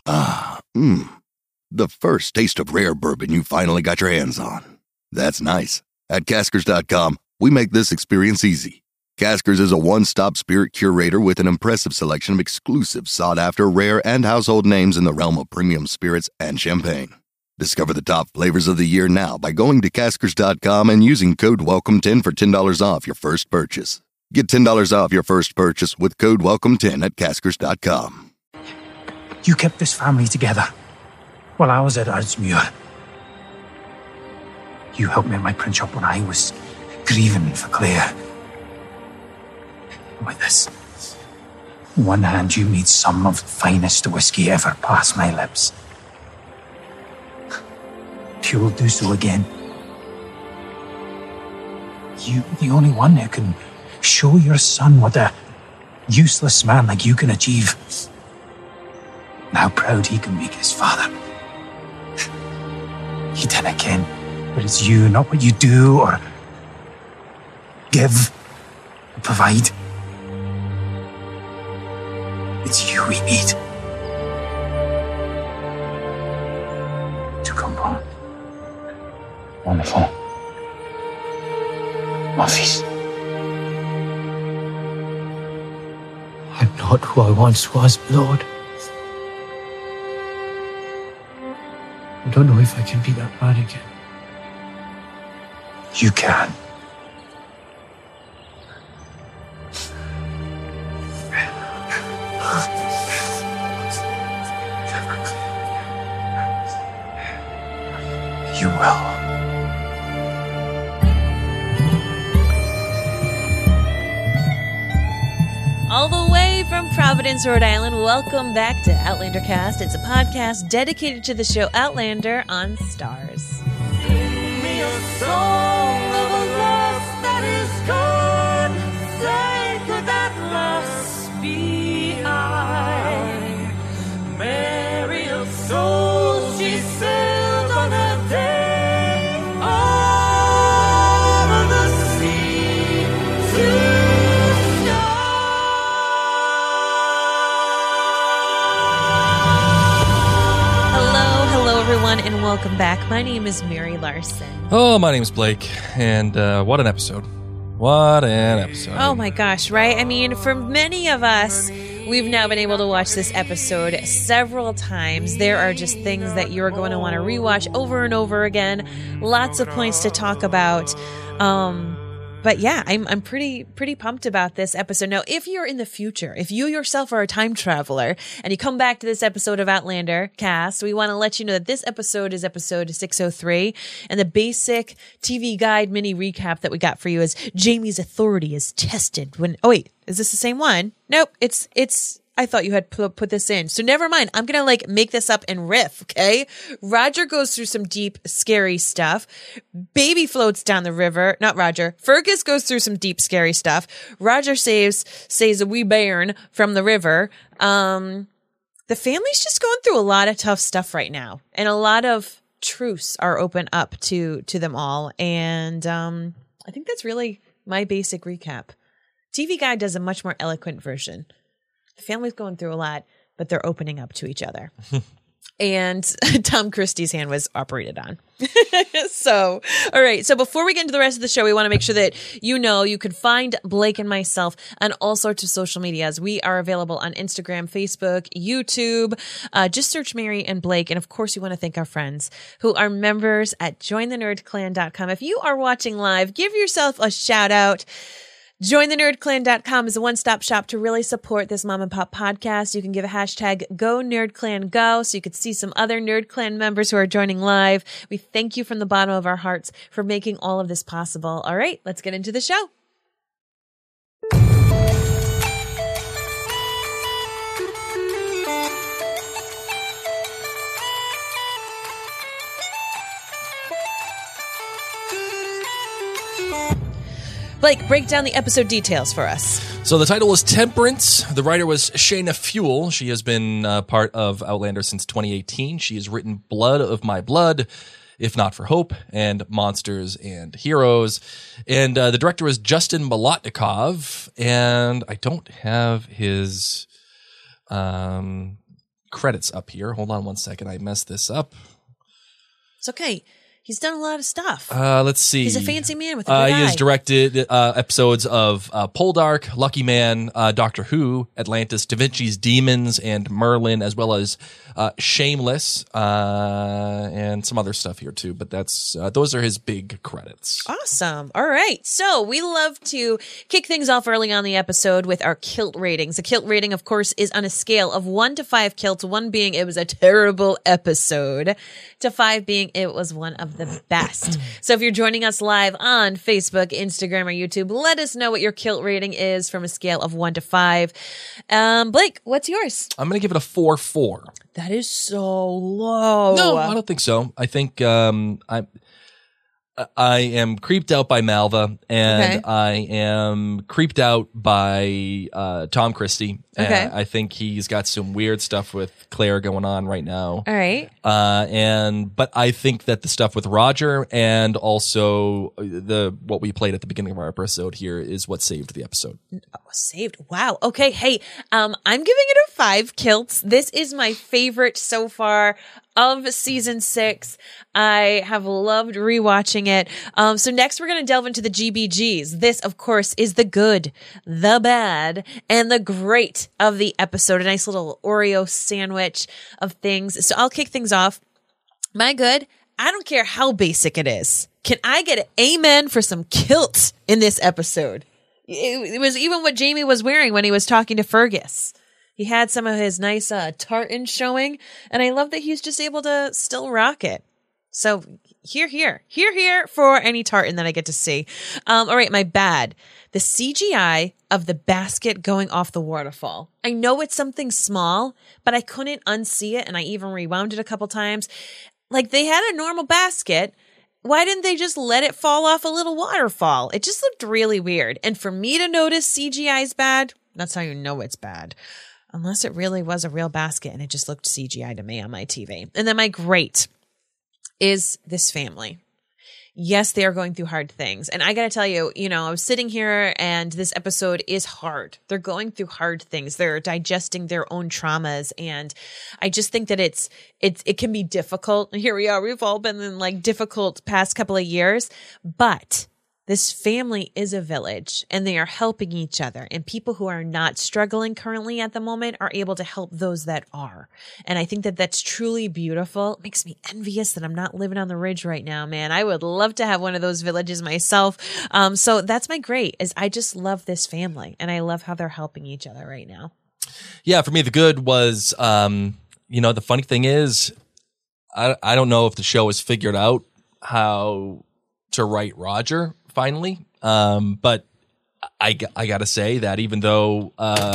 The first taste of rare bourbon you finally got your hands on. That's nice. At Caskers.com, we make this experience easy. Caskers is a one-stop spirit curator with an impressive selection of exclusive, sought-after, rare, and household names in the realm of premium spirits and champagne. Discover the top flavors of the year now by going to Caskers.com and using code WELCOME10 for $10 off your first purchase. Get $10 off your first purchase with code WELCOME10 at Caskers.com. You kept this family together while I was at Ardsmuir. You helped me in my print shop when I was grieving for Claire. With this, in one hand, you made some of the finest whiskey ever pass my lips. You will do so again. You, the only one who can show your son what a useless man like you can achieve. And how proud he can make his father. He didn't ken, but it's you, not what you do or give or provide. It's you we need to come home. Wonderful. Murphy's. I'm not who I once was, Lord. I don't know if I can be that man again. You can. You will. All the way from Providence, Rhode Island, welcome back to Outlander Cast. It's a podcast dedicated to the show Outlander on Stars. Sing me a song of a loss that is gone. Say, could that loss be I? Mary of souls, she sailed on a day over the sea to everyone, and welcome back. My name is Mary Larson. Oh, my name's Blake, and what an episode. What an episode. Oh my gosh, right? I mean, for many of us, we've now been able to watch this episode several times. There are just things that you're going to want to rewatch over and over again. Lots of points to talk about. But yeah, I'm pretty pumped about this episode. Now, if you're in the future, if you yourself are a time traveler and you come back to this episode of Outlander Cast, we want to let you know that this episode is episode 603, and the basic TV guide mini recap that we got for you is Jaime's authority is tested when, oh wait, is this the same one? Nope, it's I thought you had put this in. So never mind. I'm going to make this up and riff. Okay. Roger goes through some deep, scary stuff. Baby floats down the river. Not Roger. Fergus goes through some deep, scary stuff. Roger saves a wee bairn from the river. The family's just going through a lot of tough stuff right now, and a lot of truths are open up to them all. And, I think that's really my basic recap. TV Guide does a much more eloquent version. The family's going through a lot, but they're opening up to each other. And Tom Christie's hand was operated on. So, all right. So before we get into the rest of the show, we want to make sure that you can find Blake and myself on all sorts of social medias. We are available on Instagram, Facebook, YouTube. Just search Mary and Blake. And of course, you want to thank our friends who are members at jointhenerdclan.com. If you are watching live, give yourself a shout out. JoinTheNerdClan.com is a one-stop shop to really support this mom and pop podcast. You can give a hashtag #GoNerdClanGo so you could see some other Nerd Clan members who are joining live. We thank you from the bottom of our hearts for making all of this possible. All right, let's get into the show. Blake, break down the episode details for us. So the title was Temperance. The writer was Shayna Fuel. She has been part of Outlander since 2018. She has written Blood of My Blood, If Not for Hope, and Monsters and Heroes. And the director was Justin Molotnikov. And I don't have his credits up here. Hold on one second. I messed this up. It's okay. He's done a lot of stuff. Let's see. He's a fancy man with a good He has eye. directed episodes of Poldark, Lucky Man, Doctor Who, Atlantis, Da Vinci's Demons, and Merlin, as well as Shameless, and some other stuff here too. But that's those are his big credits. Awesome. All right. So we love to kick things off early on the episode with our kilt ratings. A kilt rating, of course, is on a scale of 1 to 5 kilts, 1 being it was a terrible episode, to 5 being it was one of the best. So if you're joining us live on Facebook, Instagram, or YouTube, let us know what your kilt rating is from a scale of 1 to 5. Blake, what's yours? I'm going to give it a 4-4. That is so low. No, I don't think so. I think I am creeped out by Malva, and Okay. I am creeped out by Tom Christie. Okay. I think he's got some weird stuff with Claire going on right now. All right. But I think that the stuff with Roger and also what we played at the beginning of our episode here is what saved the episode. Saved. Wow. Okay. Hey, I'm giving it a 5 kilts. This is my favorite so far of season 6. I have loved rewatching it. So next we're going to delve into the GBGs. This, of course, is the good, the bad, and the great of the episode. A nice little Oreo sandwich of things. So I'll kick things off. My good, I don't care how basic it is. Can I get an amen for some kilt in this episode? It was even what Jamie was wearing when he was talking to Fergus. He had some of his nice tartan showing, and I love that he's just able to still rock it. So here for any tartan that I get to see. All right, my bad. The CGI of the basket going off the waterfall. I know it's something small, but I couldn't unsee it, and I even rewound it a couple times. Like, they had a normal basket. Why didn't they just let it fall off a little waterfall? It just looked really weird. And for me to notice CGI is bad, that's how you know it's bad. Unless it really was a real basket and it just looked CGI to me on my TV. And then my great is this family. Yes, they are going through hard things. And I got to tell you, I was sitting here and this episode is hard. They're going through hard things. They're digesting their own traumas. And I just think that it can be difficult. And here we are. We've all been in like difficult past couple of years, but this family is a village and they are helping each other, and people who are not struggling currently at the moment are able to help those that are. And I think that that's truly beautiful. It makes me envious that I'm not living on the ridge right now, man. I would love to have one of those villages myself. So that's my great, is I just love this family and I love how they're helping each other right now. Yeah, for me, the good was, the funny thing is, I don't know if the show has figured out how to write Roger finally. But I got to say that even though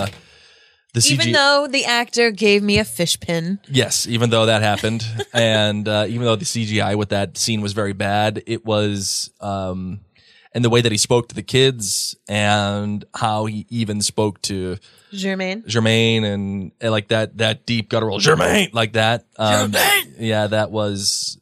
even though the actor gave me a fish pin. Yes, even though that happened, and even though the CGI with that scene was very bad, it was, and the way that he spoke to the kids and how he even spoke to Germaine and like that deep guttural Germaine like that. Germaine! Yeah, that was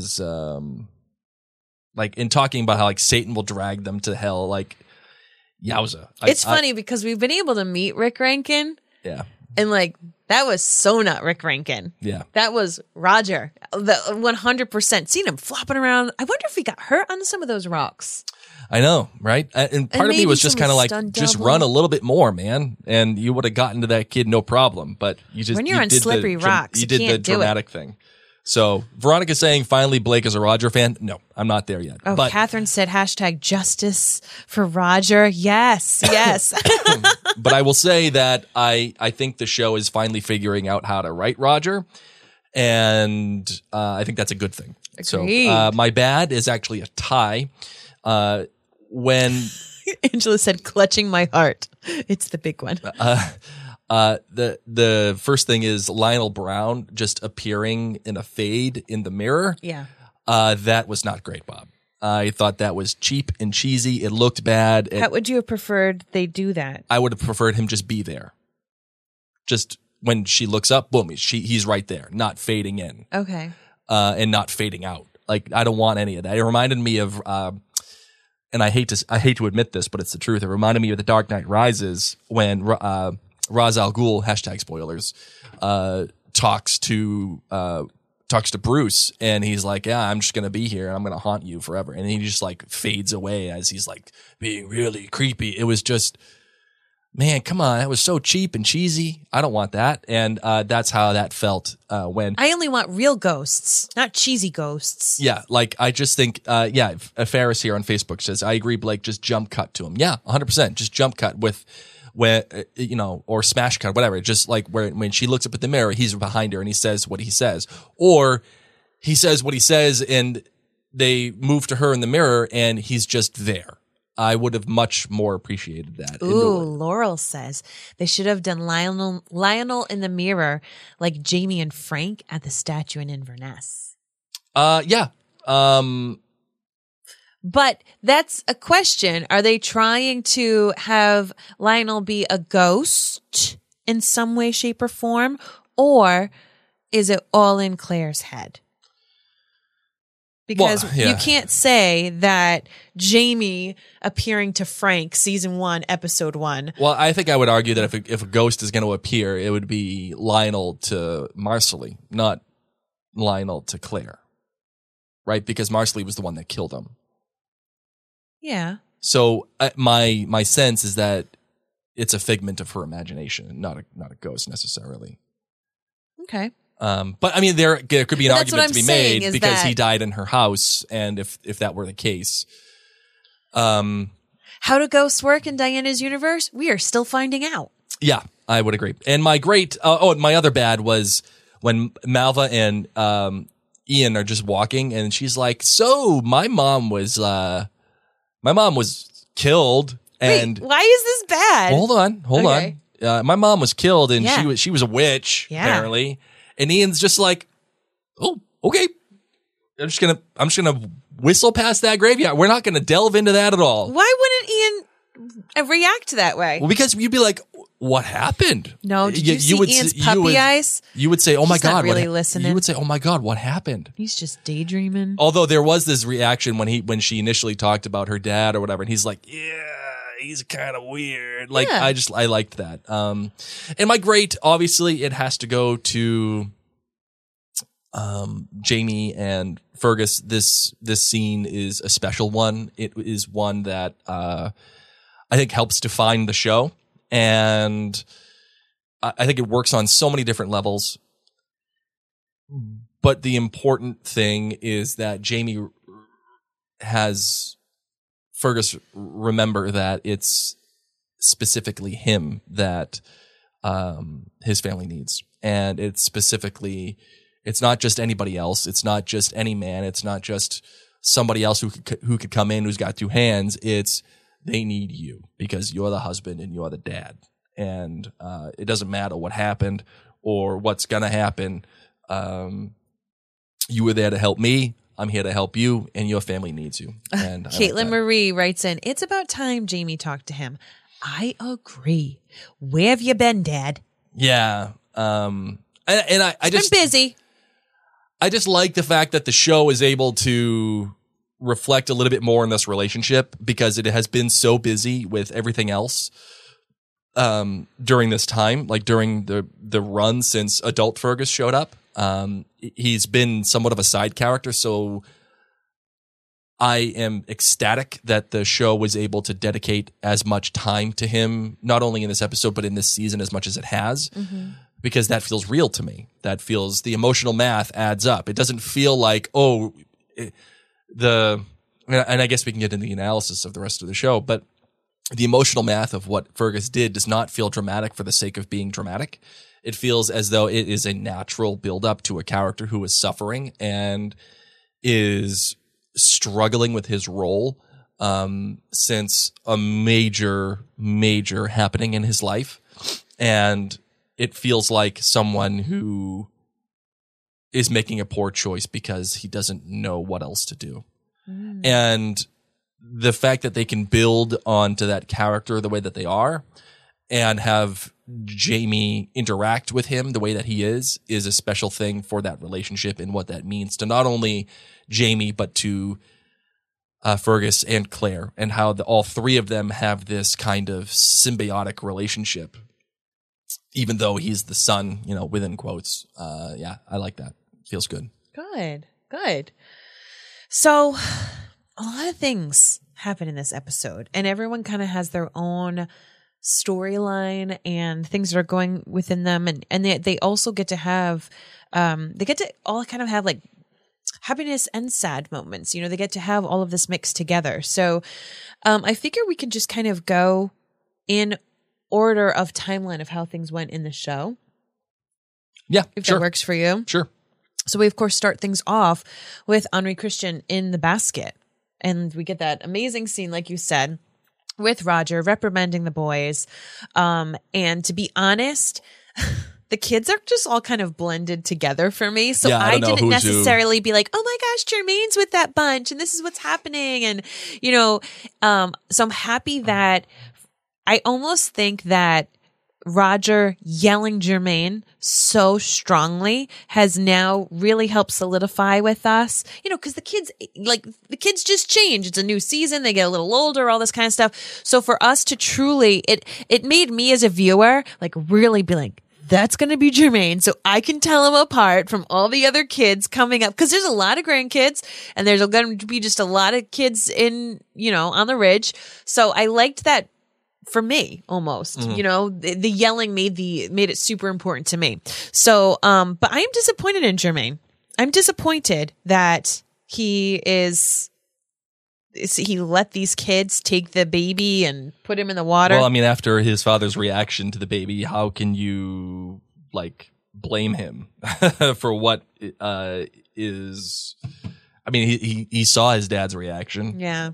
like in talking about how like Satan will drag them to hell. Like, yowza. It's funny because we've been able to meet Rick Rankin. Yeah. And like, that was so not Rick Rankin. Yeah. That was Roger. The 100%. Seen him flopping around. I wonder if he got hurt on some of those rocks. I know, right? And part of me maybe was just some kind of like, stunt just double. run a little bit more, man. And you would have gotten to that kid no problem. But you just, When you're on did slippery rocks, you you did the can't do it. dramatic thing. So Veronica's saying finally Blake is a Roger fan. No, I'm not there yet. Oh, but Catherine said #justice for Roger. Yes. but I will say that I think the show is finally figuring out how to write Roger. And I think that's a good thing. Agreed. So my bad is actually a tie. When Angela said, clutching my heart. It's the big one. the first thing is Lionel Brown just appearing in a fade in the mirror. Yeah. That was not great, Bob. I thought that was cheap and cheesy. It looked bad. How would you have preferred they do that? I would have preferred him just be there. Just when she looks up, boom, he's right there, not fading in. Okay. And not fading out. Like, I don't want any of that. It reminded me of, and I hate to admit this, but it's the truth. It reminded me of The Dark Knight Rises when Ra's al Ghul, #spoilers, talks to Bruce, and he's like, yeah, I'm just going to be here and I'm going to haunt you forever. And he just like fades away as he's like being really creepy. It was just, man, come on. That was so cheap and cheesy. I don't want that. And that's how that felt when. I only want real ghosts, not cheesy ghosts. Yeah, like I just think, Ferris here on Facebook says, I agree, Blake, just jump cut to him. Yeah, 100%. Just jump cut with, where, or smash cut, whatever. Just like when she looks up at the mirror, he's behind her and he says what he says. Or he says what he says and they move to her in the mirror and he's just there. I would have much more appreciated that. Ooh, Laurel says they should have done Lionel in the mirror like Jamie and Frank at the statue in Inverness. Yeah. But that's a question. Are they trying to have Lionel be a ghost in some way, shape, or form? Or is it all in Claire's head? Because you can't say that Jamie appearing to Frank, season 1, episode 1. Well, I think I would argue that if a ghost is going to appear, it would be Lionel to Marcelly, not Lionel to Claire. Right? Because Marcelly was the one that killed him. Yeah. So my sense is that it's a figment of her imagination, not a ghost necessarily. Okay. But I mean, there could be an argument to be made because that he died in her house, and if that were the case, how do ghosts work in Diana's universe? We are still finding out. Yeah, I would agree. And my my other bad was when Malva and Ian are just walking, and she's like, "So my mom was killed." And wait, why is this bad? Hold on. My mom was killed, and Yeah. she was a witch apparently. And Ian's just like, oh, okay. I'm just gonna whistle past that graveyard. We're not gonna delve into that at all. Why wouldn't Ian react that way? Well, because you'd be like, what happened? No, did you see Ian's puppy eyes? You would say, oh my He's not God. really listening. You would say, oh my God, what happened? He's just daydreaming. Although there was this reaction when she initially talked about her dad or whatever, and he's like, yeah, he's kind of weird. Like, Yeah. I liked that. And my great, obviously, it has to go to Jamie and Fergus. This scene is a special one. It is one that I think helps define the show, and I think it works on so many different levels. But the important thing is that Jamie has Fergus remember that it's specifically him that his family needs. And it's not just anybody else. It's not just any man. It's not just somebody else who could come in who's got two hands. It's they need you because you're the husband and you're the dad. And it doesn't matter what happened or what's going to happen. You were there to help me. I'm here to help you, and your family needs you. And Caitlin Marie writes in, it's about time Jamie talked to him. I agree. Where have you been, Dad? Yeah. And I just been busy. I just like the fact that the show is able to reflect a little bit more in this relationship because it has been so busy with everything else during this time, like during the run since adult Fergus showed up. He's been somewhat of a side character, so I am ecstatic that the show was able to dedicate as much time to him, not only in this episode, but in this season as much as it has, because that feels real to me. That feels, the emotional math adds up. It doesn't feel like, and I guess we can get into the analysis of the rest of the show, but the emotional math of what Fergus did does not feel dramatic for the sake of being dramatic. It feels as though it is a natural buildup to a character who is suffering and is struggling with his role since a major happening in his life. And it feels like someone who is making a poor choice because he doesn't know what else to do. And the fact that they can build onto that character the way that they are and have Jamie interact with him the way that he is a special thing for that relationship and what that means to not only Jamie, but to Fergus and Claire, and how all three of them have this kind of symbiotic relationship. even though he's the son, within quotes. Yeah, I like that. Feels good. Good. So a lot of things happen in this episode, and everyone kind of has their own storyline and things that are going within them. And they also get to have, they get to all kind of have like happiness and sad moments. They get to have all of this mixed together. So I figure we can just kind of go in order of timeline of how things went in the show. Yeah, if sure. that works for you. Sure. So we, of course, start things off with Henri Christian in the basket. And we get that amazing scene, like you said, with Roger reprimanding the boys. And to be honest, the kids are just all kind of blended together for me. So Yeah, I don't know didn't who's necessarily be like, oh my gosh, Jermaine's with that bunch and this is what's happening. And, so I'm happy that I almost think that Roger yelling Jermaine so strongly has now really helped solidify with us, because the kids just change. It's a new season. They get a little older, all this kind of stuff. So for us to truly, it made me as a viewer, like really be like, that's going to be Jermaine. So I can tell him apart from all the other kids coming up. Cause there's a lot of grandkids and there's going to be just a lot of kids in, on the ridge. So I liked that. For me, almost, the yelling made it super important to me. So, but I am disappointed in Jermaine. I'm disappointed that he let these kids take the baby and put him in the water. Well, I mean, after his father's reaction to the baby, how can you blame him for what is? I mean, he saw his dad's reaction. Yeah.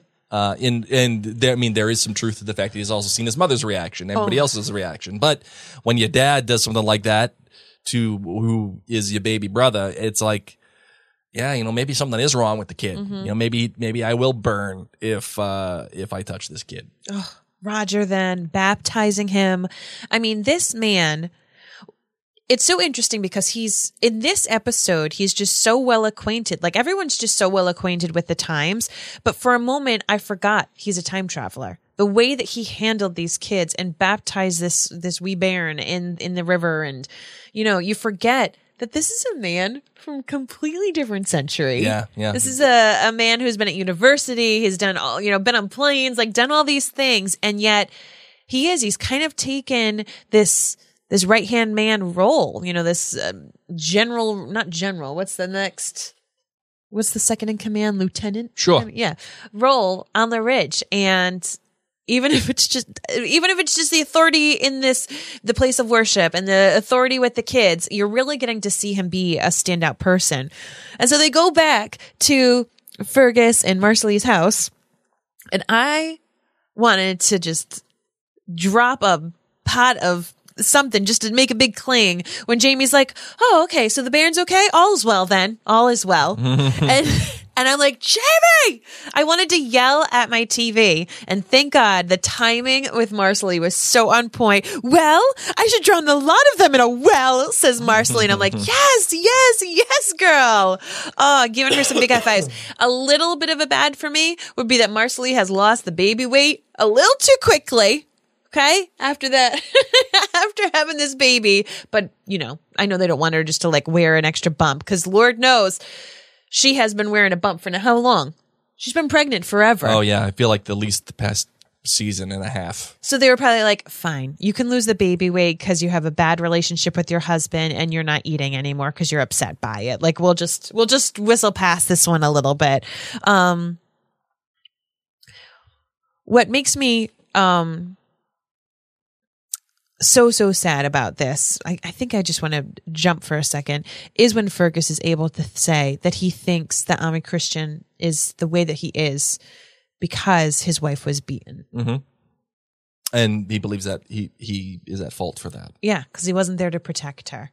There is some truth to the fact that he's also seen his mother's reaction, everybody else's reaction. But when your dad does something like that to who is your baby brother, it's like, yeah, maybe something is wrong with the kid. Mm-hmm. Maybe I will burn if I touch this kid. Oh, Roger then baptizing him. I mean, this man. It's so interesting because he's in this episode, he's just so well acquainted. Like everyone's just so well acquainted with the times. But for a moment, I forgot he's a time traveler. The way that he handled these kids and baptized this wee bairn in the river. And, you forget that this is a man from a completely different century. Yeah. This is a man who's been at university. He's done all, been on planes, done all these things. And yet he's kind of taken this right-hand man role, this general, not general, what's the second in command? Lieutenant? Sure. Yeah. Role on the ridge. And even if it's just the authority in the place of worship and the authority with the kids, you're really getting to see him be a standout person. And so they go back to Fergus and Marcelly's house. And I wanted to just drop a pot of something just to make a big cling when Jamie's like, oh, okay, so the bairn's okay? All is well then. All is well. and I'm like, Jamie! I wanted to yell at my TV, and thank God the timing with Marcelly was so on point. Well, I should drown a lot of them in a well, says Marcelly, and I'm like, yes, girl. Oh, giving her some big high fives. A little bit of a bad for me would be that Marcelly has lost the baby weight a little too quickly. Okay. After that, after having this baby, but I know they don't want her just to wear an extra bump because Lord knows she has been wearing a bump for how long? She's been pregnant forever. Oh yeah. I feel like at least the past season and a half. So they were probably like, fine, you can lose the baby weight because you have a bad relationship with your husband and you're not eating anymore because you're upset by it. We'll just whistle past this one a little bit. What makes me, so sad about this, I think I just want to jump for a second, is when Fergus is able to say that he thinks that Henri Christian is the way that he is because his wife was beaten. Mm-hmm. And he believes that he is at fault for that. Yeah, because he wasn't there to protect her.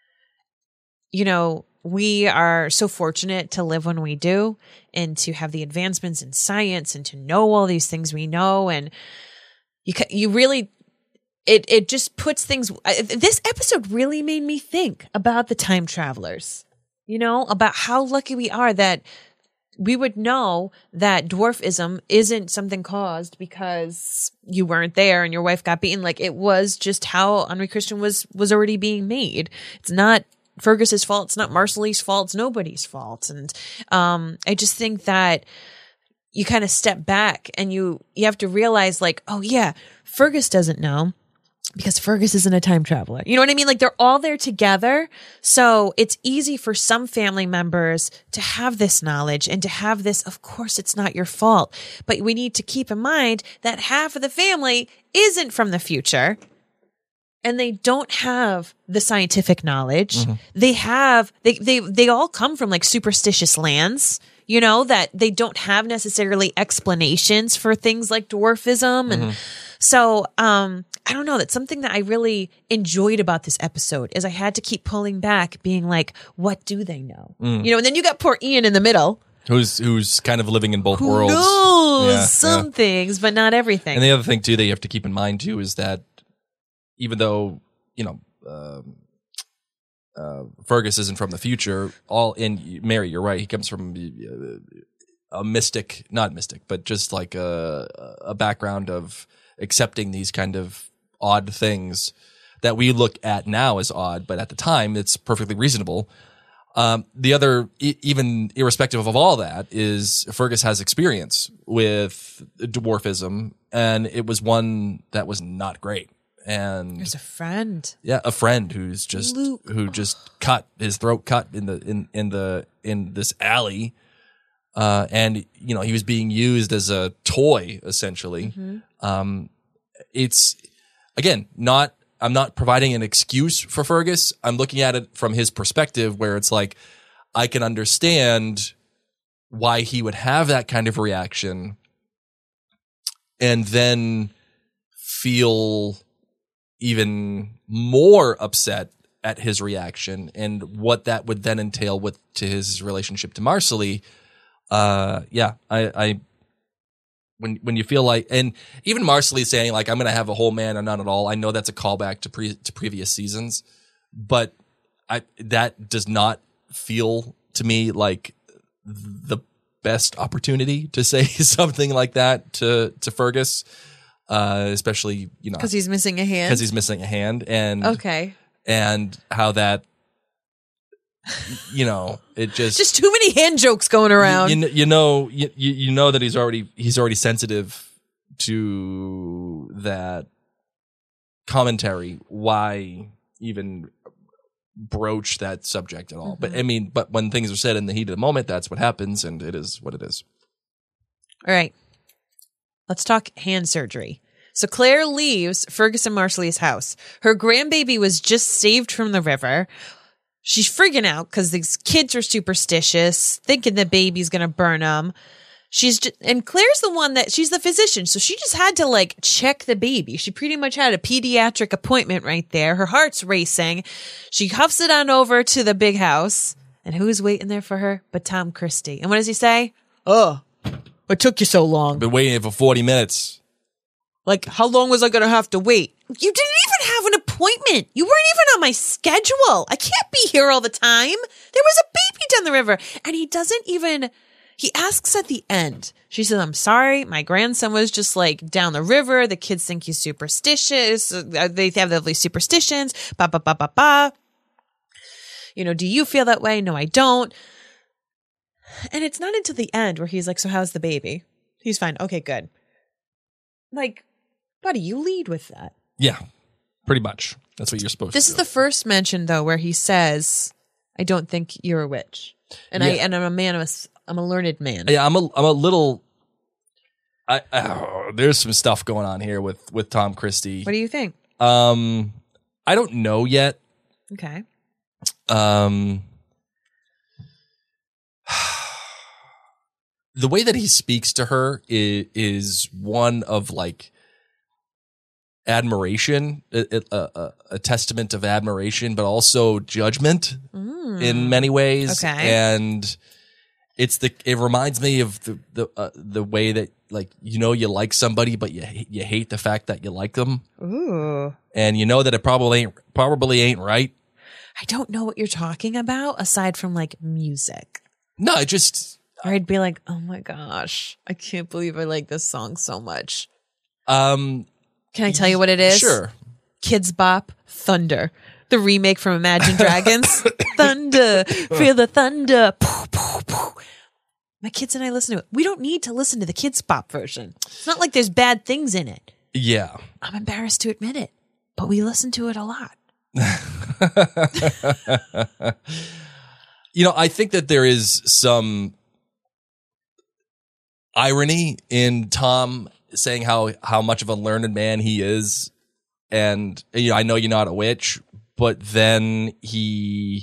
We are so fortunate to live when we do and to have the advancements in science and to know all these things we know. And you really... It just puts things. This episode really made me think about the time travelers, about how lucky we are that we would know that dwarfism isn't something caused because you weren't there and your wife got beaten. Like, it was just how Henri Christian was already being made. It's not Fergus's fault. It's not Marcelly's fault. It's nobody's fault. And I just think that you kind of step back and you have to realize, like, oh yeah, Fergus doesn't know because Fergus isn't a time traveler. You know what I mean? Like, they're all there together. So it's easy for some family members to have this knowledge and to have this, of course, it's not your fault. But we need to keep in mind that half of the family isn't from the future and they don't have the scientific knowledge. Mm-hmm. They all come from like superstitious lands, you know, that they don't have necessarily explanations for things like dwarfism. And so, I don't know. That's something that I really enjoyed about this episode is I had to keep pulling back being like, what do they know? You know, and then you got poor Ian in the middle. Who's kind of living in both Who worlds. knows some things, but not everything. And the other thing too that you have to keep in mind too is that even though, you know, Fergus isn't from the future, Mary, you're right. He comes from a mystic, not mystic, but just like a background of accepting these kind of odd things that we look at now as odd, but at the time it's perfectly reasonable. The other, even irrespective of all that, is Fergus has experience with dwarfism, and it was one that was not great. And there's a friend. Yeah, a friend who just cut his throat cut in this alley. And you know, he was being used as a toy essentially. It's again, I'm not providing an excuse for Fergus. I'm looking at it from his perspective where it's like, I can understand why he would have that kind of reaction and then feel even more upset at his reaction and what that would then entail to his relationship to Marcelly. When you feel like, and even Marcelly saying like, I'm going to have a whole man or none at all. I know that's a callback to previous seasons, but that does not feel to me like the best opportunity to say something like that to Fergus. Especially, you know, because he's missing a hand. And okay. And how that, you know, it just too many hand jokes going around. You know that he's already sensitive to that commentary. Why even broach that subject at all? But I mean, but when things are said in the heat of the moment, that's what happens, and it is what it is. All right. Let's talk hand surgery. So Claire leaves Fergus and Marcelly's house. Her grandbaby was just saved from the river. She's freaking out because these kids are superstitious, thinking the baby's going to burn them. And Claire's the one she's the physician. So she just had to like check the baby. She pretty much had a pediatric appointment right there. Her heart's racing. She huffs it on over to the big house. And who's waiting there for her but Tom Christie? And what does he say? Oh, what took you so long? I've been waiting for 40 minutes. Like, how long was I going to have to wait? You didn't even have an appointment. You weren't even on my schedule. I can't be here all the time. There was a baby down the river. And he asks at the end. She says, I'm sorry. My grandson was just like down the river. The kids think he's superstitious. They have these superstitions. Ba, ba, ba, ba, ba. You know, do you feel that way? No, I don't. And it's not until the end where he's like, so how's the baby? He's fine. Okay, good. Like, buddy, you lead with that. Yeah, pretty much. That's what you're supposed to do. This is the first mention, though, where he says, I don't think you're a witch. And I'm a man, I'm a learned man. Yeah, I'm a little, there's some stuff going on here with Tom Christie. What do you think? I don't know yet. Okay. The way that he speaks to her is one of like admiration, a testament of admiration, but also judgment in many ways. Okay. And it reminds me of the way that, like, you know, you like somebody, but you hate the fact that you like them. Ooh. And you know that it probably ain't right. I don't know what you're talking about aside from like music. No, Or I'd be like, oh my gosh, I can't believe I like this song so much. Can I tell you what it is? Sure. Kids Bop, Thunder. The remake from Imagine Dragons. Thunder, feel the thunder. Pooh, pooh, pooh. My kids and I listen to it. We don't need to listen to the Kids Bop version. It's not like there's bad things in it. Yeah. I'm embarrassed to admit it, but we listen to it a lot. I think that there is some irony in Tom saying how much of a learned man he is. And I know you're not a witch, but then he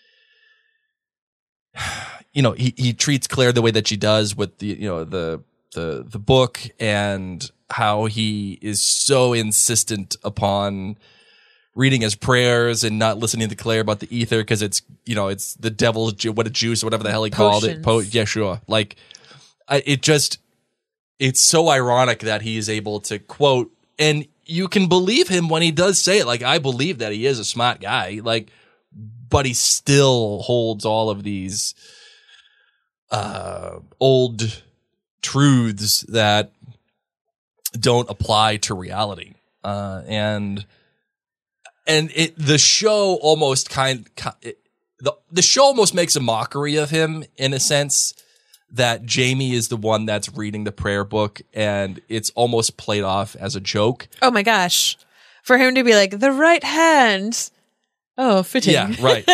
treats Claire the way that she does with the book, and how he is so insistent upon reading his prayers and not listening to Claire about the ether because it's the devil's juice or whatever the hell he called it. Yeah, sure. Like it's so ironic that he is able to quote, and you can believe him when he does say it. Like, I believe that he is a smart guy, like, but he still holds all of these old truths that don't apply to reality. The show almost the show almost makes a mockery of him in a sense that Jamie is the one that's reading the prayer book, and it's almost played off as a joke. Oh my gosh. For him to be like, the right hand. Oh, fitting. Yeah, right.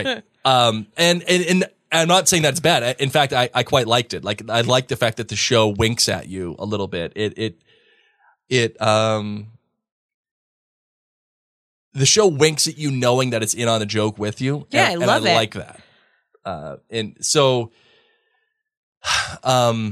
And I'm not saying that's bad. In fact, I quite liked it. Like, I like the fact that the show winks at you a little bit. The show winks at you knowing that it's in on the joke with you. Yeah, I love it. I like that. And so, I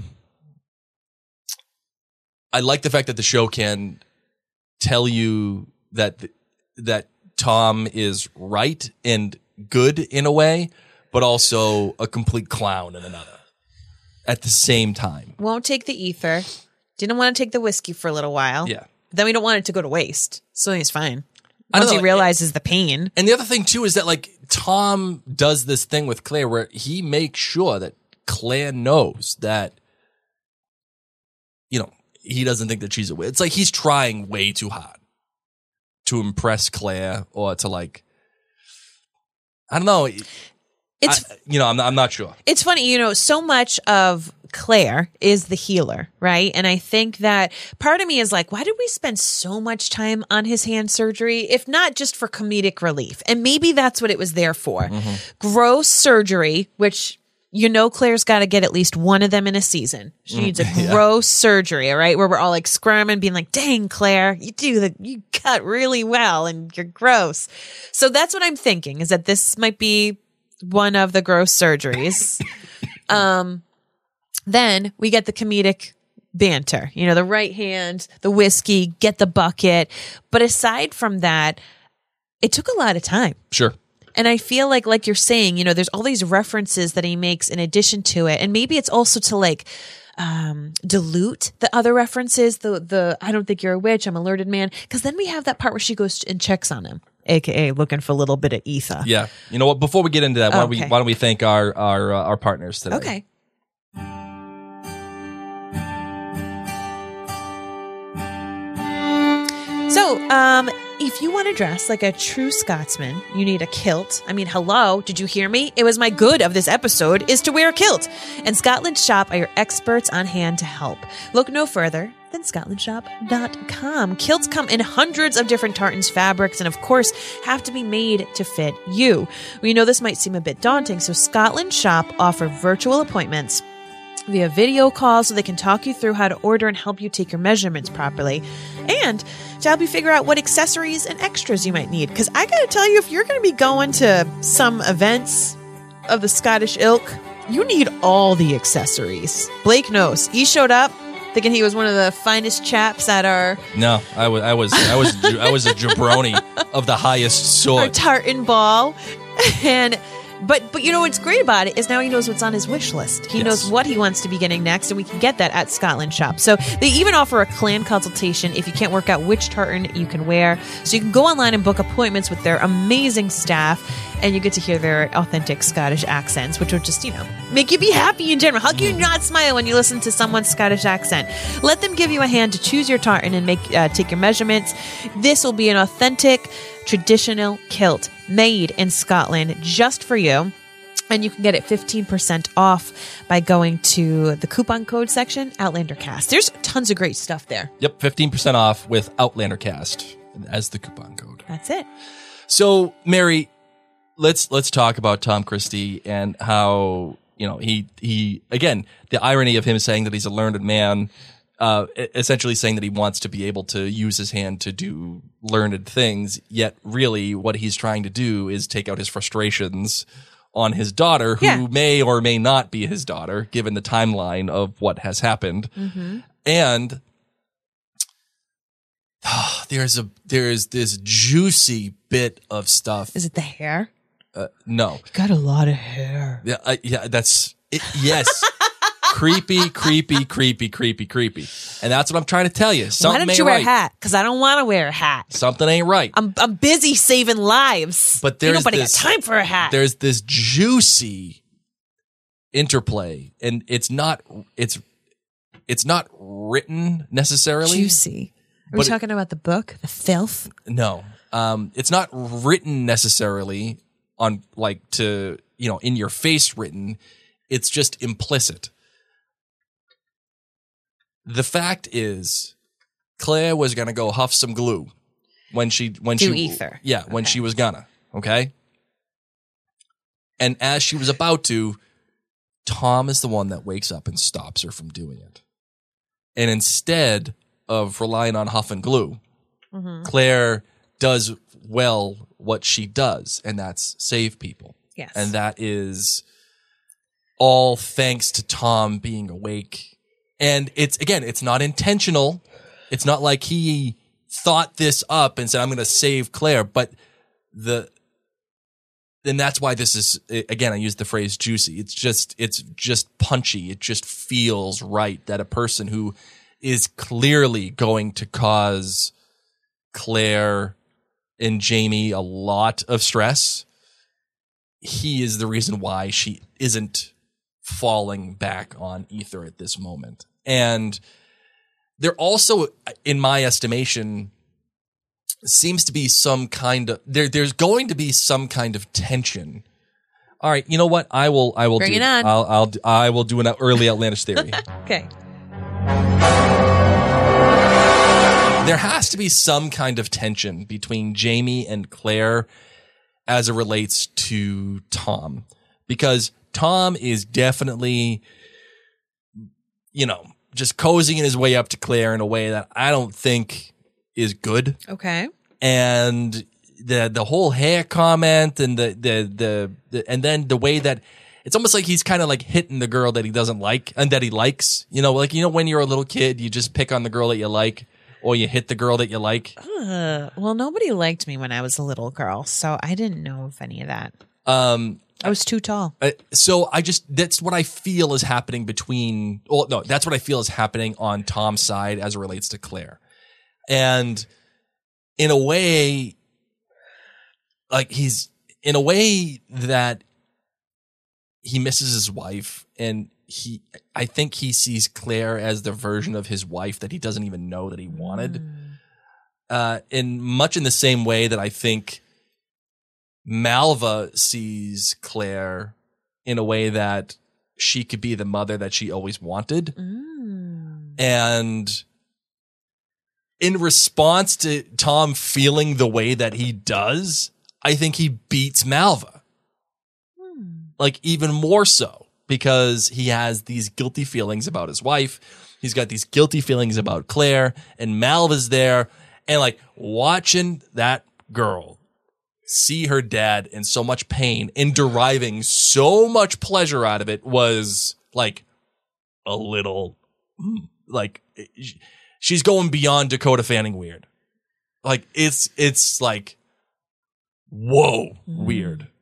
like the fact that the show can tell you that Tom is right and good in a way, but also a complete clown in another at the same time. Won't take the ether. Didn't want to take the whiskey for a little while. Yeah. Then we don't want it to go to waste. So he's fine. I don't Once he know. realizes the pain. And the other thing too is that, like, Tom does this thing with Claire where he makes sure that Claire knows that, he doesn't think that she's a witch. It's like he's trying way too hard to impress Claire, or to, like, I don't know. I'm not sure. It's funny, so much of Claire is the healer, right? And I think that part of me is like, why did we spend so much time on his hand surgery, if not just for comedic relief? And maybe that's what it was there for. Mm-hmm. Gross surgery, which Claire's got to get at least one of them in a season. She needs a gross surgery, all right? Where we're all like squirming, being like, dang, Claire, you cut really well and you're gross. So that's what I'm thinking, is that this might be one of the gross surgeries. Then we get the comedic banter, the right hand, the whiskey, get the bucket. But aside from that, it took a lot of time. Sure. And I feel like you're saying, there's all these references that he makes in addition to it. And maybe it's also to like dilute the other references, the I don't think you're a witch, I'm a learned man. Because then we have that part where she goes and checks on him, AKA looking for a little bit of ether. Yeah. You know what? Before we get into that, why don't we thank our partners today? Okay. So, if you want to dress like a true Scotsman, you need a kilt. I mean, hello, did you hear me? It was my good of this episode is to wear a kilt. And Scotland Shop are your experts on hand to help. Look no further than scotlandshop.com. Kilts come in hundreds of different tartans, fabrics, and of course, have to be made to fit you. We know this might seem a bit daunting, so Scotland Shop offer virtual appointments via video call so they can talk you through how to order and help you take your measurements properly, and to help you figure out what accessories and extras you might need. Because I gotta tell you, if you're gonna be going to some events of the Scottish ilk, you need all the accessories. Blake knows. He showed up thinking he was one of the finest chaps at our I was a jabroni of the highest sort. Our tartan ball. And But you know what's great about it is now he knows what's on his wish list. He knows what he wants to be getting next, and we can get that at Scotland Shop. So they even offer a clan consultation if you can't work out which tartan you can wear. So you can go online and book appointments with their amazing staff, and you get to hear their authentic Scottish accents, which will just, make you be happy in general. How can you not smile when you listen to someone's Scottish accent? Let them give you a hand to choose your tartan and take your measurements. This will be an authentic traditional kilt made in Scotland just for you. And you can get it 15% off by going to the coupon code section, OutlanderCast. There's tons of great stuff there. Yep, 15% off with OutlanderCast as the coupon code. That's it. So, Mary, let's talk about Tom Christie and how, he again, the irony of him saying that he's a learned man, essentially saying that he wants to be able to use his hand to do learned things, yet really what he's trying to do is take out his frustrations on his daughter, who may or may not be his daughter, given the timeline of what has happened. Mm-hmm. And there's this juicy bit of stuff. Is it the hair? No. You got a lot of hair. Yeah, that's it. Yes. Creepy. And that's what I'm trying to tell you. Something Why don't you wear a hat? Because I don't want to wear a hat. Something ain't right. I'm busy saving lives. But there's nobody got time for a hat. There's this juicy interplay, and it's not written necessarily. Juicy. Are we talking about the book, The Filth? No. It's not written necessarily on in your face written. It's just implicit. The fact is, Claire was gonna go huff some glue when she ether. Yeah, when she was gonna. Okay. And as she was about to, Tom is the one that wakes up and stops her from doing it. And instead of relying on huff and glue, Claire does what she does, and that's save people. Yes. And that is all thanks to Tom being awake. And it's not intentional. It's not like he thought this up and said, I'm going to save Claire. But and that's why this is, again, I use the phrase juicy. It's just punchy. It just feels right that a person who is clearly going to cause Claire and Jamie a lot of stress, he is the reason why she isn't falling back on ether at this moment. And there also, in my estimation, seems to be some kind of there's going to be some kind of tension. All right, you know what? I will Bring do it on. I will do an early outlandish theory. Okay. There has to be some kind of tension between Jamie and Claire as it relates to Tom, because Tom is definitely, just cozying his way up to Claire in a way that I don't think is good. Okay. And the whole hair comment and and then the way that it's almost like he's kind of like hitting the girl that he doesn't like and that he likes. When you're a little kid, you just pick on the girl that you like, or you hit the girl that you like. Well, nobody liked me when I was a little girl, so I didn't know of any of that. I was too tall. So that's what I feel is happening that's what I feel is happening on Tom's side as it relates to Claire. And in a way, that he misses his wife, and I think he sees Claire as the version of his wife that he doesn't even know that he wanted. In much in the same way that I think Malva sees Claire in a way that she could be the mother that she always wanted. And in response to Tom feeling the way that he does, I think he beats Malva. Even more so, because he has these guilty feelings about his wife. He's got these guilty feelings about Claire, and Malva's there, and watching that girl see her dad in so much pain and deriving so much pleasure out of it was a little she's going beyond Dakota Fanning weird. It's whoa, weird.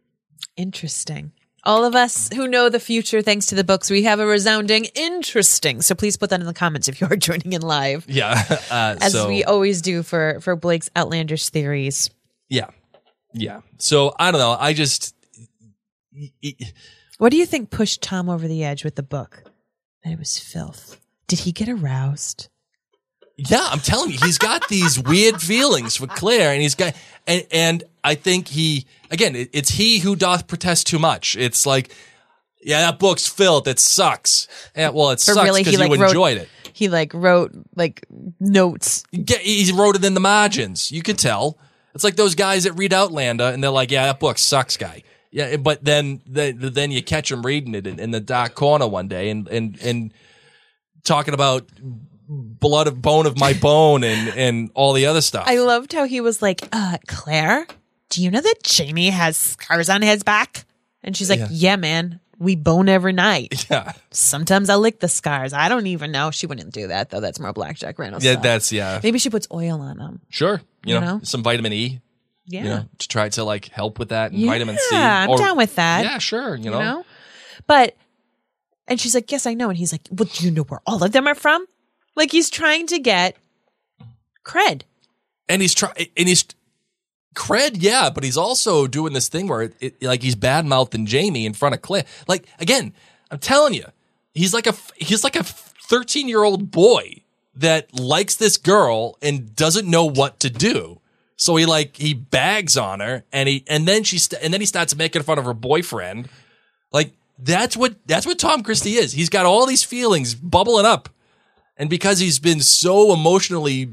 Interesting. All of us who know the future, thanks to the books, we have a resounding interesting. So please put that in the comments if you are joining in live. Yeah. As we always do for Blake's outlandish theories. Yeah. Yeah. So I don't know. I just. What do you think pushed Tom over the edge with the book? That it was filth. Did he get aroused? Yeah, I'm telling you, he's got these weird feelings for Claire, and he's got, and I think it's he who doth protest too much. It's like, yeah, that book's filth. It sucks. Yeah, well, it sucks because you enjoyed it. He wrote notes. He wrote it in the margins. You could tell. It's like those guys that read Outlander, and they're like, yeah, that book sucks, guy. Yeah, but then you catch him reading it in the dark corner one day, and talking about blood of bone of my bone and all the other stuff. I loved how he was like, Claire, do you know that Jamie has scars on his back? And she's like, yeah man, we bone every night. Yeah. Sometimes I lick the scars. I don't even know. She wouldn't do that though. That's more Black Jack Reynolds stuff. Maybe she puts oil on them. Sure. You know, some vitamin E. Yeah. To try to like help with that and vitamin C. Yeah, I'm down with that. Yeah, sure. You know? And she's like, yes, I know. And he's like, well, do you know where all of them are from? Like he's trying to get cred. And he's cred, yeah, but he's also doing this thing where like he's bad mouthing Jamie in front of Claire. Like again, I'm telling you, he's like a 13-year-old boy that likes this girl and doesn't know what to do. So he bags on her and then he starts making fun of her boyfriend. Like that's what Tom Christie is. He's got all these feelings bubbling up. And because he's been so emotionally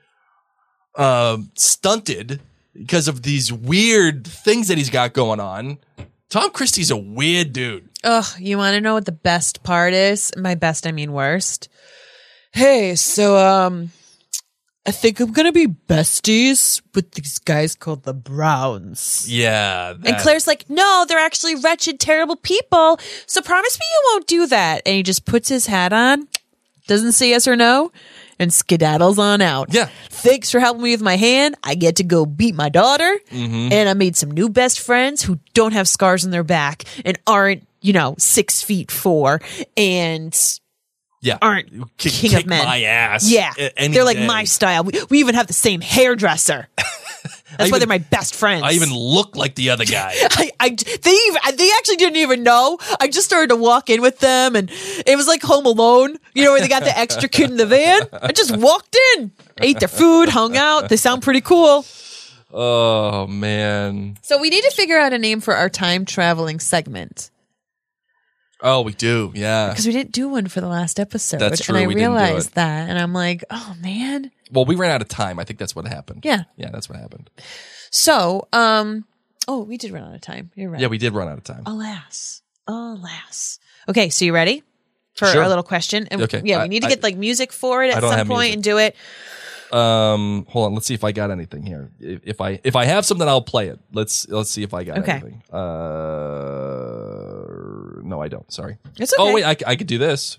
stunted because of these weird things that he's got going on, Tom Christie's a weird dude. Ugh, you want to know what the best part is? By best, I mean worst. Hey, so I think I'm going to be besties with these guys called the Browns. Yeah. And Claire's like, no, they're actually wretched, terrible people. So promise me you won't do that. And he just puts his hat on, doesn't say yes or no, and skedaddles on out. Yeah. Thanks for helping me with my hand. I get to go beat my daughter. Mm-hmm. And I made some new best friends who don't have scars on their back and aren't, 6'4" and aren't king of men. My ass. Yeah. They're like my style. We even have the same hairdresser. That's why they're my best friends. I even look like the other guy. They actually didn't even know. I just started to walk in with them, and it was like Home Alone, where they got the extra kid in the van. I just walked in, ate their food, hung out. They sound pretty cool. Oh, man. So we need to figure out a name for our time traveling segment. Oh, we do, yeah. Because we didn't do one for the last episode. That's true. And I realized that, and I'm like, oh, man. Well, we ran out of time. I think that's what happened. Yeah. Yeah, that's what happened. So, we did run out of time. You're right. Yeah, we did run out of time. Alas. Okay, so you ready for our little question? And okay. Yeah, we need to get music for it at some point and do it. Hold on. Let's see if I got anything here. If I have something, I'll play it. Let's see if I got anything. No, I don't. Sorry. It's okay. Oh wait, I could do this.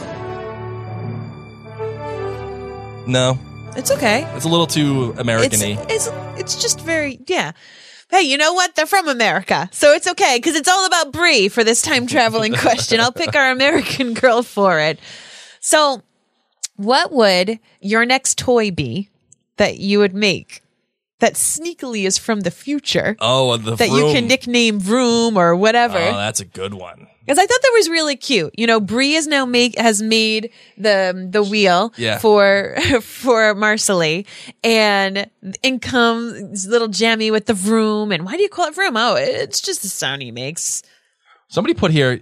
No. It's okay. It's a little too American-y. It's just very, yeah. Hey, you know what? They're from America, so it's okay, because it's all about Brie for this time traveling question. I'll pick our American girl for it. So, what would your next toy be that you would make that sneakily is from the future? Oh, the that Vroom. You can nickname Vroom or whatever. Oh, that's a good one. Because I thought that was really cute. Brie has now has made the wheel for Marcelly, and in comes little Jammy with the Vroom. And why do you call it Vroom? Oh, it's just the sound he makes. Somebody put here.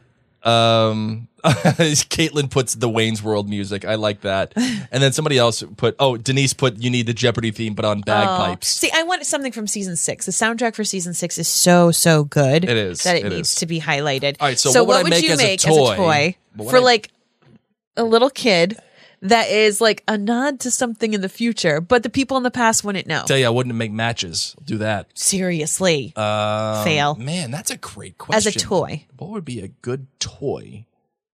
Caitlin puts the Wayne's World music. I like that. And then somebody else Denise put, you need the Jeopardy theme, but on bagpipes. See, I want something from season 6. The soundtrack for season 6 is so good. It is. That it needs to be highlighted. All right, so what would you make as a toy for like a little kid that is like a nod to something in the future, but the people in the past wouldn't know? Tell you, I wouldn't make matches. I'll do that. Seriously. Fail. Man, that's a great question. As a toy. What would be a good toy?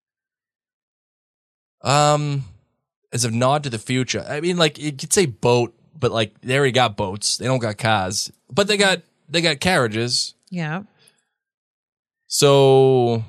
As a nod to the future. I mean, like, you could say boat, but like, they already got boats. They don't got cars, but they got carriages. Yeah. So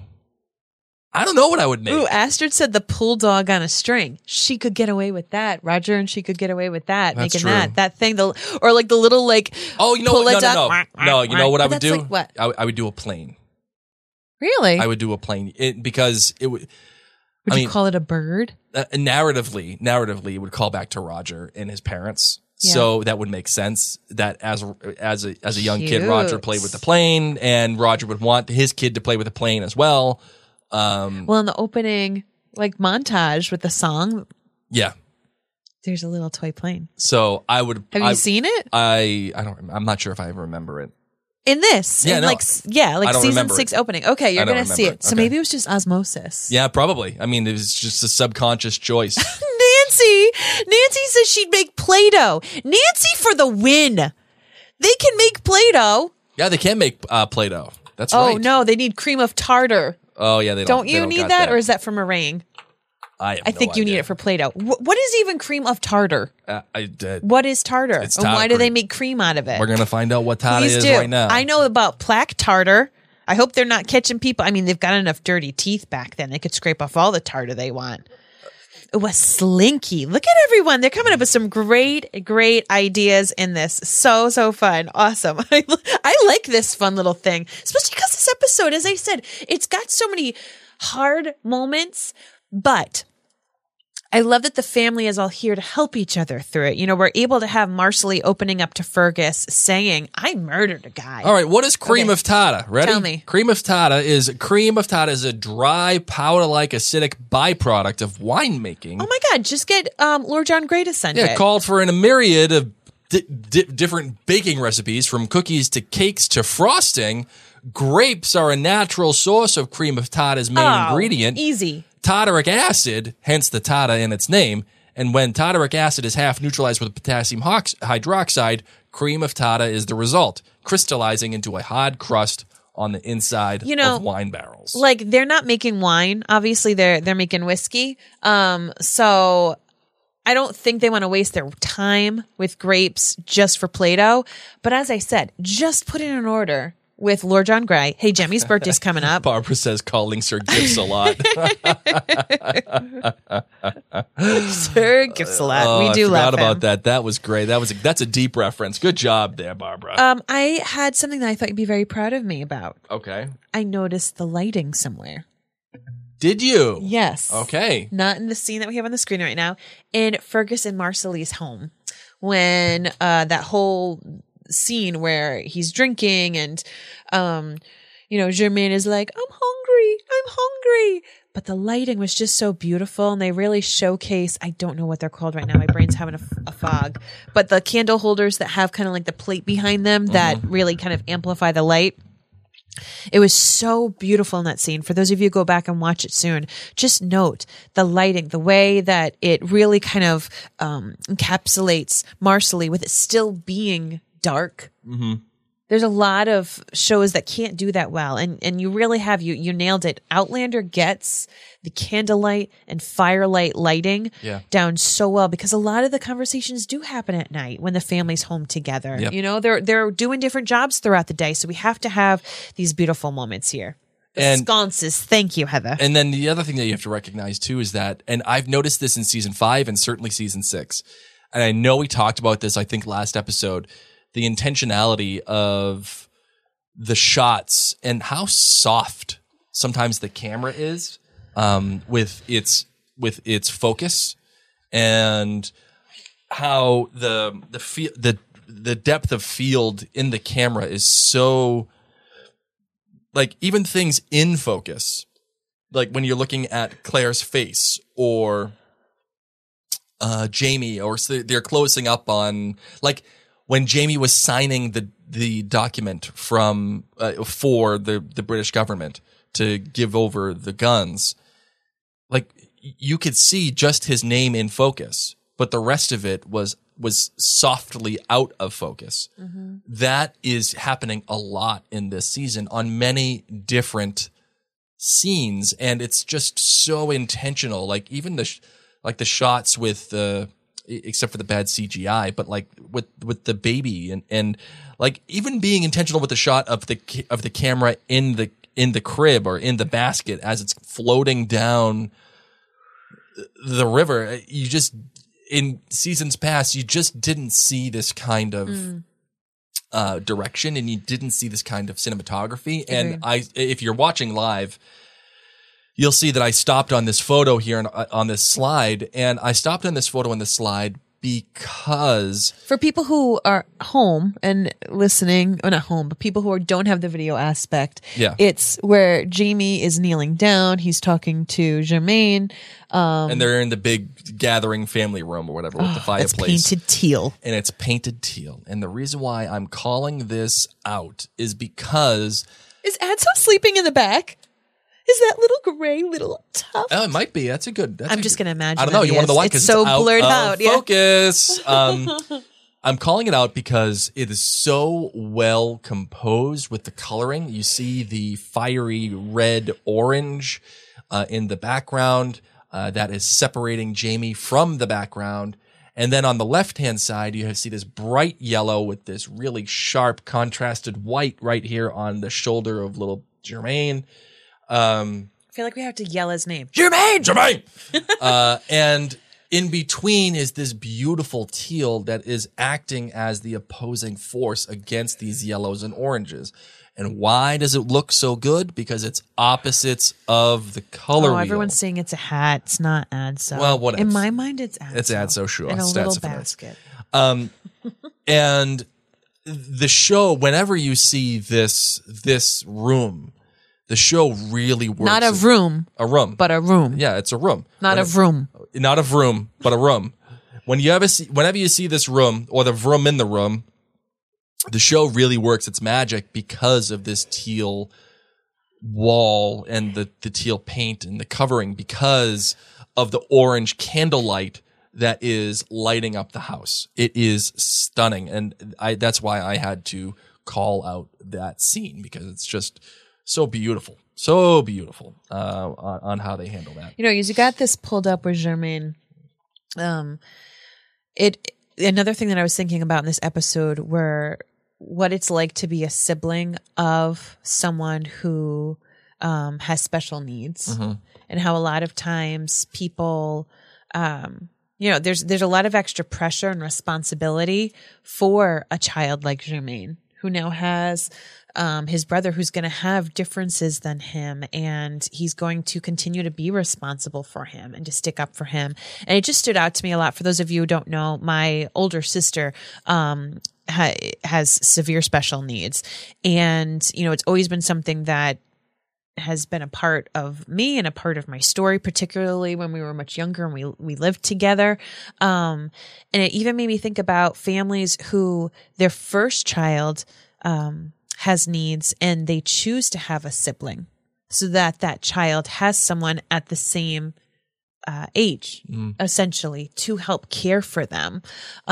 I don't know what I would make. Ooh, Astrid said the pull dog on a string. She could get away with that. Roger and she could get away with that. That's making true. that thing, or like the little like. Oh, you know pull what? it up. No, you know what I But would that's do? like what? I would do a plane. Really? I would do a plane because it would. Would I you mean, call it a bird? narratively, it would call back to Roger and his parents. Yeah. So that would make sense that as a young kid, Cute. Roger played with the plane, and Roger would want his kid to play with the plane as well. Well, in the opening like montage with the song, Yeah. there's a little toy plane. So I would. Have you seen it? I don't. I'm not sure if I ever remember it. In this, Yeah, in no. like I don't season remember 6 it. opening. Okay, you're I don't gonna see remember it. it. So Okay. maybe it was just osmosis. Yeah, probably. I mean, it was just a subconscious choice. Nancy says she'd make Play-Doh. Nancy for the win. They can make Play-Doh. Yeah, they can make Play-Doh. That's Oh right. no, they need cream of tartar. Oh yeah, they Don't they you need got that, or is that for meringue? I think you need it for Play-Doh. What is even cream of tartar? I did. What is tartar? It's And why tartar do they cream. make cream out of it? We're gonna find out what Tata Please is do. right now. I know about plaque tartar. I hope they're not catching people. I mean, they've got enough dirty teeth back then. They could scrape off all the tartar they want. It was Slinky. Look at everyone. They're coming up with some great ideas in this. So fun. Awesome. I like this fun little thing, especially because this episode, as I said, it's got so many hard moments, but I love that the family is all here to help each other through it. You know, we're able to have Marcelly opening up to Fergus saying, I murdered a guy. All right, what is cream Okay. of Tata? Ready? Tell me. Cream of Tata is a dry, powder-like acidic byproduct of winemaking. Oh my God, just get Lord John Gray to send Yeah, it. called for in a myriad of different baking recipes, from cookies to cakes to frosting. Grapes are a natural source of cream of Tata's main ingredient. Easy. Tartaric acid, hence the Tata in its name. And when tartaric acid is half neutralized with potassium hydroxide, cream of Tata is the result, crystallizing into a hard crust on the inside of wine barrels. Like, they're not making wine. Obviously, they're making whiskey. So I don't think they want to waste their time with grapes just for Play-Doh. But as I said, just put in an order with Lord John Gray. Hey, Jemmy's birthday's coming up. Barbara says calling Sir gifts a lot. Sir gifts a lot. We do I forgot love about him. that. That was great. That's a deep reference. Good job there, Barbara. I had something that I thought you'd be very proud of me about. Okay. I noticed the lighting somewhere. Did you? Yes. Okay. Not in the scene that we have on the screen right now. In Fergus and Marcelly's home, when that whole scene where he's drinking and Germaine is like, I'm hungry, but the lighting was just so beautiful, and they really showcase, I don't know what they're called right now, my brain's having a fog, but the candle holders that have kind of like the plate behind them that really kind of amplify the light. It was so beautiful in that scene. For those of you who go back and watch it soon, just note the lighting, the way that it really kind of encapsulates Marcelly with it still being dark. Mm-hmm. There's a lot of shows that can't do that well. And you really have, you nailed it. Outlander gets the candlelight and firelight lighting down so well, because a lot of the conversations do happen at night when the family's home together. Yep. You know, they're doing different jobs throughout the day. So we have to have these beautiful moments here. The And- sconces. Thank you, Heather. And then the other thing that you have to recognize too is that, and I've noticed this in season 5 and certainly season 6, and I know we talked about this, I think last episode, the intentionality of the shots and how soft sometimes the camera is with its focus, and how the depth of field in the camera is so, like, even things in focus, like when you're looking at Claire's face or Jamie, or they're closing up on, like, when Jamie was signing the document from for the British government to give over the guns, like, you could see just his name in focus, but the rest of it was softly out of focus. Mm-hmm. That is happening a lot in this season on many different scenes, and it's just so intentional. Like, even the shots with the, except for the bad CGI, but like with the baby and like even being intentional with the shot of the camera in in the crib or in the basket as it's floating down the river. You just, in seasons past, you just didn't see this kind of direction, and you didn't see this kind of cinematography. And if you're watching live, you'll see that I stopped on this photo here on this slide, and I stopped on this photo on this slide because for people who are home and listening, or not home, but people who don't have the video aspect, it's where Jamie is kneeling down. He's talking to Jermaine. And they're in the big gathering family room or whatever with the fireplace. It's painted teal. And it's painted teal. And the reason why I'm calling this out is because... Is Adso sleeping in the back? Is that little gray little tough? Oh, it might be. That's a good... I'm just going to imagine. I don't know. You want to know why? Because it's so blurred out. Focus. I'm calling it out because it is so well composed with the coloring. You see the fiery red orange in the background that is separating Jamie from the background. And then on the left-hand side, you see this bright yellow with this really sharp contrasted white right here on the shoulder of little Jermaine. I feel like we have to yell his name. Jermaine! And in between is this beautiful teal that is acting as the opposing force against these yellows and oranges. And why does it look so good? Because it's opposites of the color wheel. Everyone's saying it's a hat. It's not Adso. Well, whatever. In my mind, it's Adso. It's Adso, sure. In a little basket. And the show, whenever you see this room, the show really works. Not a room. A room. But a room. Yeah, it's a room. Not a room. Not a room, but a room. Whenever you see this room or the room in the room, the show really works its magic because of this teal wall and the teal paint and the covering, because of the orange candlelight that is lighting up the house. It is stunning. And that's why I had to call out that scene, because it's just so beautiful on how they handle that. You know, you got this pulled up with Jermaine. Another thing that I was thinking about in this episode were what it's like to be a sibling of someone who has special needs, and how a lot of times people, there's a lot of extra pressure and responsibility for a child like Jermaine, who now has his brother who's going to have differences than him, and he's going to continue to be responsible for him and to stick up for him. And it just stood out to me a lot. For those of you who don't know, my older sister has severe special needs, and it's always been something that has been a part of me and a part of my story, particularly when we were much younger and we lived together. And it even made me think about families who their first child has needs and they choose to have a sibling so that child has someone at the same age, essentially, to help care for them.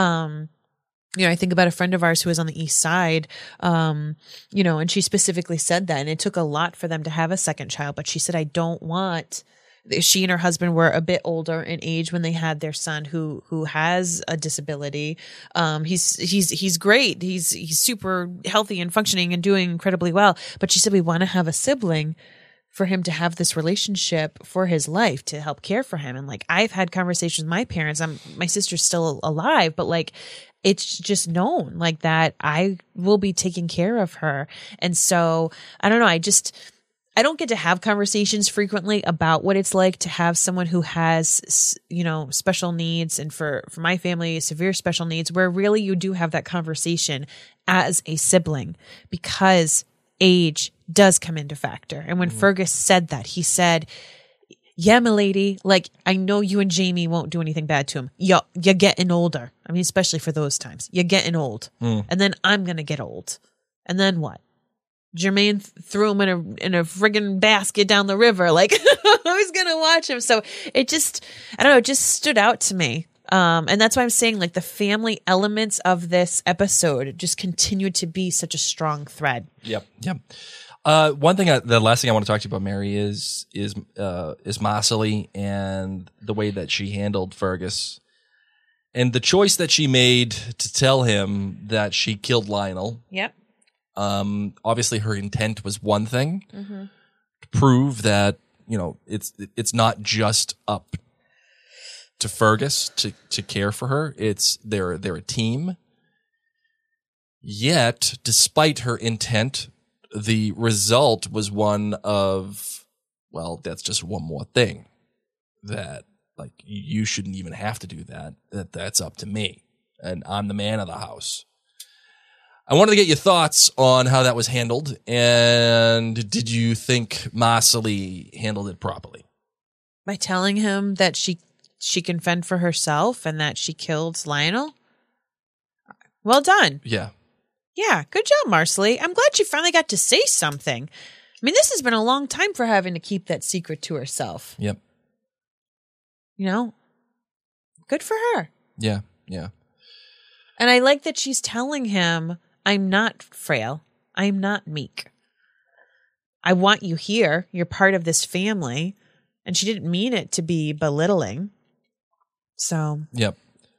I think about a friend of ours who was on the East Side, and she specifically said that, and it took a lot for them to have a second child, but she said, I don't want... She and her husband were a bit older in age when they had their son who has a disability. He's great. He's super healthy and functioning and doing incredibly well. But she said, we want to have a sibling for him to have this relationship for his life, to help care for him. And I've had conversations with my parents. My sister's still alive, but it's just known that I will be taking care of her. And so I don't know. I don't get to have conversations frequently about what it's like to have someone who has, special needs, and for my family, severe special needs, where really you do have that conversation as a sibling, because age does come into factor. And when Fergus said that, he said, yeah, milady, I know you and Jamie won't do anything bad to him. You're getting older. I mean, especially for those times. You're getting old. And then I'm going to get old. And then what? Jermaine threw him in a friggin' basket down the river. Who's going to watch him? So it just, I don't know, it just stood out to me. And that's why I'm saying the family elements of this episode just continued to be such a strong thread. Yep. The last thing I want to talk to you about, Mary, is Marcelly and the way that she handled Fergus, and the choice that she made to tell him that she killed Lionel. Yep. Obviously her intent was one thing, to prove that, it's not just up to Fergus to care for her. They're a team. Yet, despite her intent, the result was one of, well, that's just one more thing that, like, you shouldn't even have to do that. That's up to me, and I'm the man of the house. I wanted to get your thoughts on how that was handled, and did you think Marcelly handled it properly? By telling him that she can fend for herself and that she killed Lionel? Well done. Yeah. Yeah, good job, Marcelly. I'm glad she finally got to say something. I mean, this has been a long time for having to keep that secret to herself. Yep. Good for her. Yeah, yeah. And I like that she's telling him, I'm not frail. I'm not meek. I want you here. You're part of this family. And she didn't mean it to be belittling. So. Yep.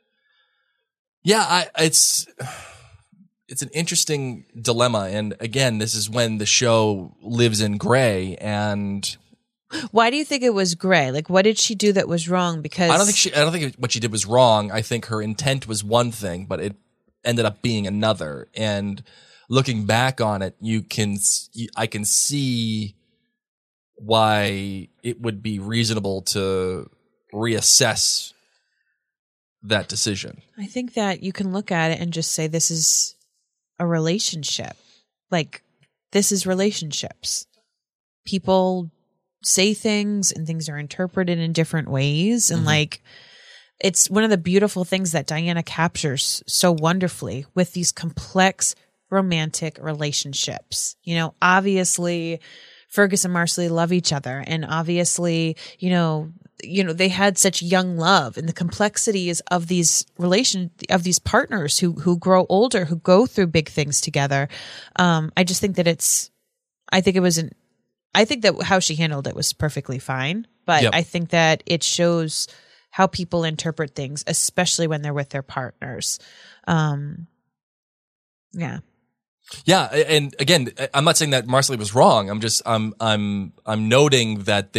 Yeah, it's an interesting dilemma. And again, this is when the show lives in gray. And why do you think it was gray? Like, what did she do that was wrong? Because I don't think what she did was wrong. I think her intent was one thing, but it ended up being another. And looking back on it, I can see why it would be reasonable to reassess that decision. I think that you can look at it and just say, this is a relationship. Like, this is relationships. People say things and things are interpreted in different ways. And like, it's one of the beautiful things that Diana captures so wonderfully with these complex romantic relationships. Obviously Fergus and Marcelly love each other, and obviously, they had such young love, and the complexities of these partners who grow older, who go through big things together. I just think that I think that how she handled it was perfectly fine, but Yep. I think that it shows how people interpret things, especially when they're with their partners. Yeah. Yeah, and again, I'm not saying that Marcelly was wrong. I'm noting that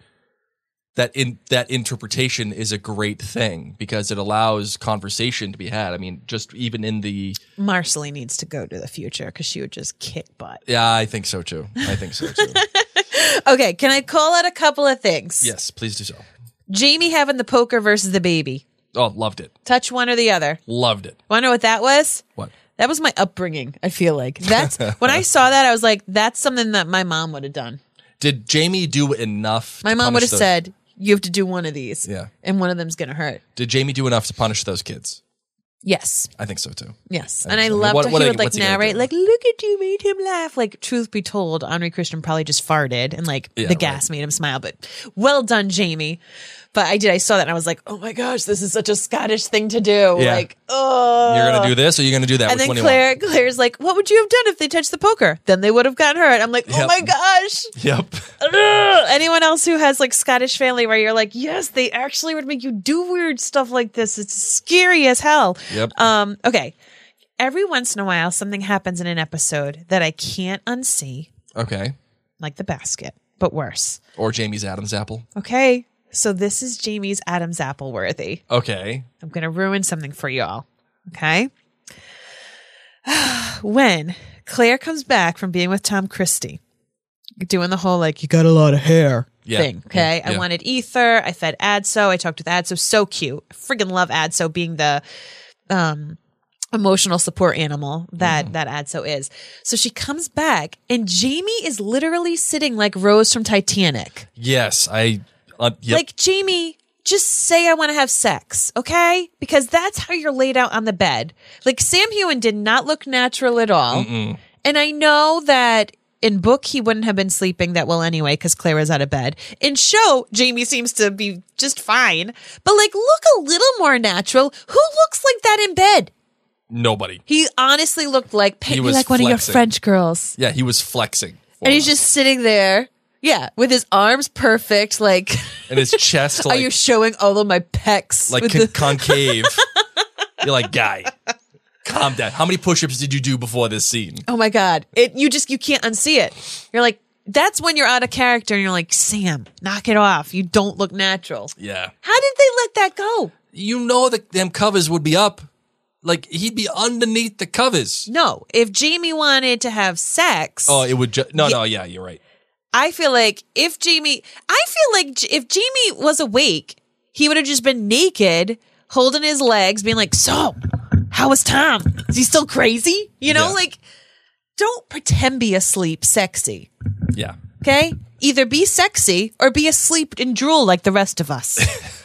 that interpretation is a great thing because it allows conversation to be had. I mean, just even in the Marcelly needs to go to the future because she would just kick butt. Yeah, I think so too. Okay, can I call out a couple of things? Yes, please do so. Jamie having the poker versus the baby. Oh, loved it. Touch one or the other. Loved it. Want to know what that was? What? That was my upbringing, I feel like. That's when I saw that, I was like, that's something that my mom would have done. Did Jamie do enough? My mom would have said, you have to do one of these. Yeah. And one of them's going to hurt. Did Jamie do enough to punish those kids? Yes. I think so too. Yes. I And I think so. loved how he would what's he gonna narrate, do? like, look at you, made him laugh. Like, truth be told, Henri Christian probably just farted and the gas made him smile. But well done, Jamie. But I saw that and I was like, oh my gosh, this is such a Scottish thing to do. Yeah. Like, oh. You're going to do this or you're going to do that? And Which then one do you want? Claire's like, what would you have done if they touched the poker? Then they would have gotten hurt. I'm like, oh Yep. my gosh. Yep. Ugh. Anyone else who has Scottish family where you're like, yes, they actually would make you do weird stuff like this. It's scary as hell. Yep. Okay. Every once in a while, something happens in an episode that I can't unsee, Okay. like the basket, but worse. Or Jamie's Adam's apple. Okay. So this is Jamie's Adam's apple worthy. Okay. I'm going to ruin something for y'all. Okay. When Claire comes back from being with Tom Christie, doing the whole you got a lot of hair thing. Okay. Yeah. I wanted ether. I fed Adso. I talked with Adso. So cute. I friggin' love Adso being the emotional support animal that Adso is. So she comes back and Jamie is literally sitting like Rose from Titanic. Yes. Yep. Like, Jamie, just say I want to have sex, okay? Because that's how you're laid out on the bed. Like, Sam Heughan did not look natural at all. Mm-mm. And I know that in book, he wouldn't have been sleeping that well anyway because Claire was out of bed. In show, Jamie seems to be just fine. But, look a little more natural. Who looks like that in bed? Nobody. He honestly looked like, paint He me was like one of your flexing. French girls. Yeah, he was flexing. And he's just sitting there. Yeah, with his arms perfect, and his chest are you showing all of my pecs? like with concave. You're like, guy, Calm down. How many push-ups did you do before this scene? Oh my God. You can't unsee it. You're like, that's when you're out of character and you're like, Sam, knock it off. You don't look natural. Yeah. How did they let that go? You know that them covers would be up. Like, he'd be underneath the covers. No. If Jamie wanted to have sex. Oh, it would just... No, yeah, you're right. I feel like if Jamie was awake, he would have just been naked, holding his legs, being like, so, how was Tom? Is he still crazy? You know, Yeah. like, don't pretend be asleep sexy. Yeah. Okay? Either be sexy or be asleep and drool like the rest of us.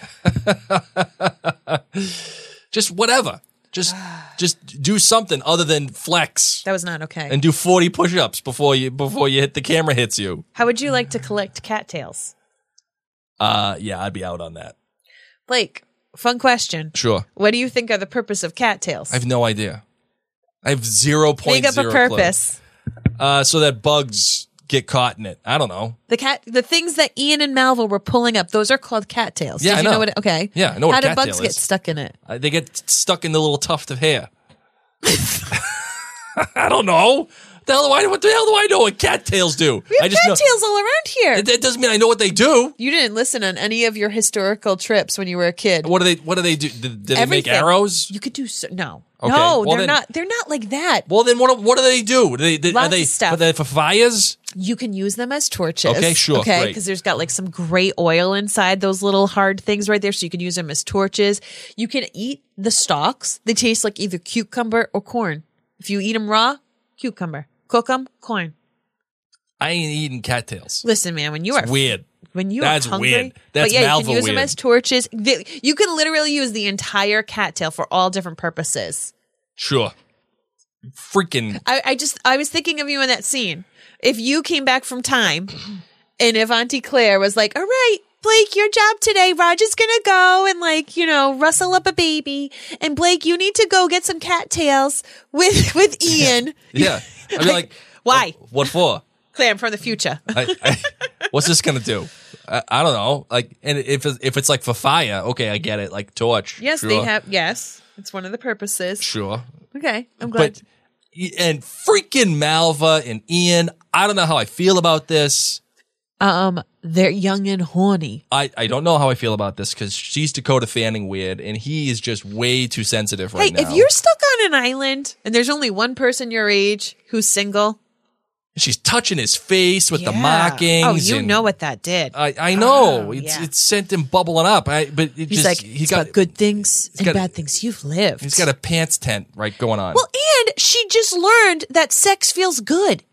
Just whatever. Just do something other than flex That was not okay. and do 40 push-ups before you hit the camera hits you. How would you like to collect cattails? Yeah, I'd be out on that. Blake, fun question. Sure. What do you think are the purpose of cattails? I have no idea. I have 0.0 Make up a purpose. clue. So that bugs get caught in it. I don't know. The things that Ian and Malvo were pulling up, those are called cattails. Yeah, Did I you know know. what okay. Yeah, I know what How a do cattail bugs get is. stuck in it? They get stuck in the little tuft of hair. I don't know. What the hell do I know what cattails do? We have I just know. cattails all around here. That doesn't mean I know what they do. You didn't listen on any of your historical trips when you were a kid. What do they do? Did they make Everything. arrows? You could do no. Okay, No, well they're then- not. They're not like that. Well, then what do they do? Are Lots they of stuff. Are they for fires? You can use them as torches. Okay, sure, Okay, great. because there's got like some gray oil inside those little hard things right there, so you can use them as torches. You can eat the stalks. They taste like either cucumber or corn. If you eat them raw, cucumber. Cook them, corn. I ain't eating cattails. Listen, man, when you are Weird. when you That's are hungry, weird. That's but yeah, you can Malvo use them weird. as torches. You can literally use the entire cattail for all different purposes. Sure. Freaking. I was thinking of you in that scene. If you came back from time and if Auntie Claire was like, all right, Blake, your job today, Roger's gonna go and rustle up a baby. And Blake, you need to go get some cattails with Ian. Yeah. I'd be like, why? What for? Claire, I'm from the future. What's this gonna do? I don't know. Like, and if it's like for fire, okay, I get it. Like torch. Yes, sure. they have. Yes, it's one of the purposes. Sure. Okay, I'm glad. But and freaking Malva and Ian, I don't know how I feel about this. They're young and horny. I don't know how I feel about this because she's Dakota Fanning weird and he is just way too sensitive right now. Hey, if you're stuck on an island and there's only one person your age who's single, she's touching his face with the yeah. markings. Oh, you and know what that did. I know. Oh, It's yeah. it's sent him bubbling up. But He's like, he's got good things and got- bad things. You've lived. He's got a pants tent right going on. Well, and she just learned that sex feels good.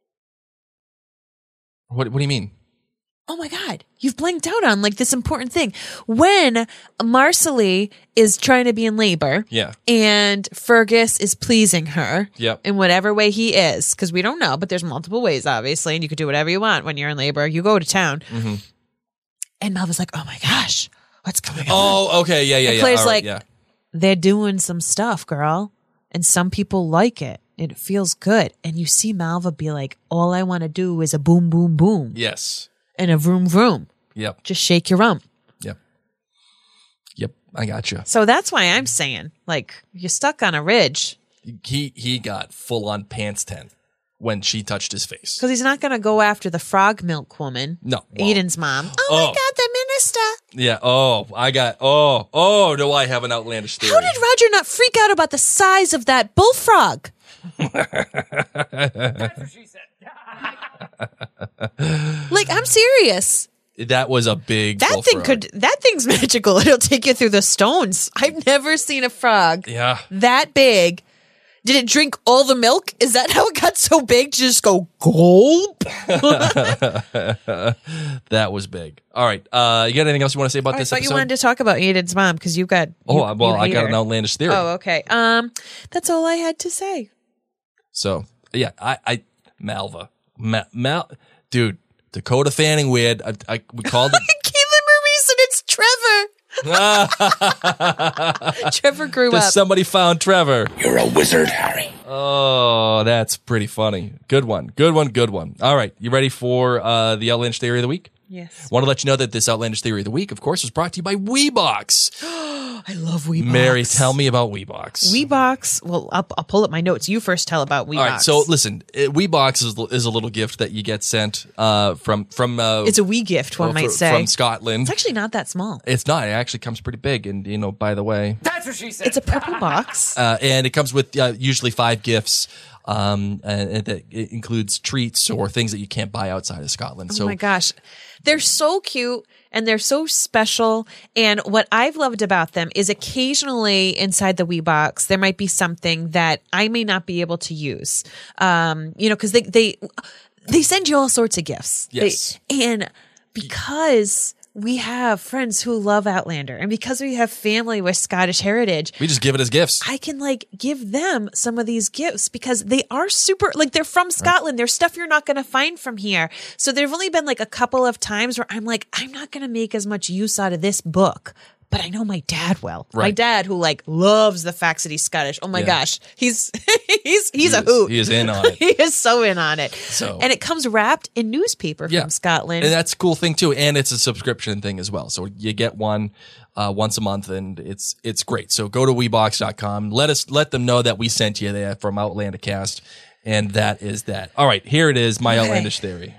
What do you mean? Oh my God. You've blanked out on like this important thing. When Marcelly is trying to be in labor. Yeah. And Fergus is pleasing her. Yep. In whatever way he is. Because we don't know, but there's multiple ways, obviously. And you could do whatever you want when you're in labor. You go to town. Mm-hmm. And Melva's like, oh my gosh, what's going on? Oh, okay. Yeah. And Claire's All right, like, yeah. they're doing some stuff, girl. And some people like it. It feels good. And you see Malva be like, all I want to do is a boom, boom, boom. Yes. And a vroom, vroom. Yep. Just shake your rump. Yep. I got you. So that's why I'm saying, like, you're stuck on a ridge. He got full on pants tent when she touched his face. Because he's not going to go after the frog milk woman. No. Well, Eden's mom. Oh my God, the minister. Yeah. Oh, do I have an outlandish theory? How did Roger not freak out about the size of that bullfrog? Like, I'm serious. That was a big That bullfrog. thing's magical. It'll take you through the stones. I've never seen a frog Yeah. that big. Did it drink all the milk? Is that how it got so big to just go gulp? That was big. All right. You got anything else you want to say about I this thought you episode? wanted to talk about Eden's mom because you got. I hate got her. an outlandish theory. Oh, okay. That's all I had to say. So yeah, I Malva, dude, Dakota Fanning weird. We called it. Keelan Maurice and it's Trevor. Trevor grew up. Somebody found Trevor. You're a wizard, Harry. Oh, that's pretty funny. Good one. All right, you ready for the outlandish theory of the week? Yes. Want to let you know that this outlandish theory of the week, of course, was brought to you by Weebox. I love Weebox. Mary, tell me about Weebox. Weebox. Well, I'll pull up my notes. You first tell about Weebox. All right, so listen, Weebox is a little gift that you get sent from. It's a wee gift, one might say. From Scotland. It's actually not that small. It's not. It actually comes pretty big, and by the way, That's what she said. It's a purple box. and it comes with usually 5 gifts. And that it includes treats or things that you can't buy outside of Scotland. Oh my gosh. They're so cute and they're so special. And what I've loved about them is occasionally inside the Weebox, there might be something that I may not be able to use. Cause they send you all sorts of gifts. Yes. And because we have friends who love Outlander and because we have family with Scottish heritage, we just give it as gifts. I can give them some of these gifts because they are super, they're from Scotland. They're stuff you're not going to find from here. So there've only been a couple of times where I'm I'm not going to make as much use out of this book. But I know my dad will. Right. My dad, who loves the facts that he's Scottish. Oh my gosh, he's a hoot. He is in on it. He is so in on it. So- and it comes wrapped in newspaper from Scotland. And that's a cool thing too. And it's a subscription thing as well. So you get one once a month, and it's great. So go to Weebox.com. Let them know that we sent you there from Outlander Cast, and that is that. All right, here it is. My outlandish theory.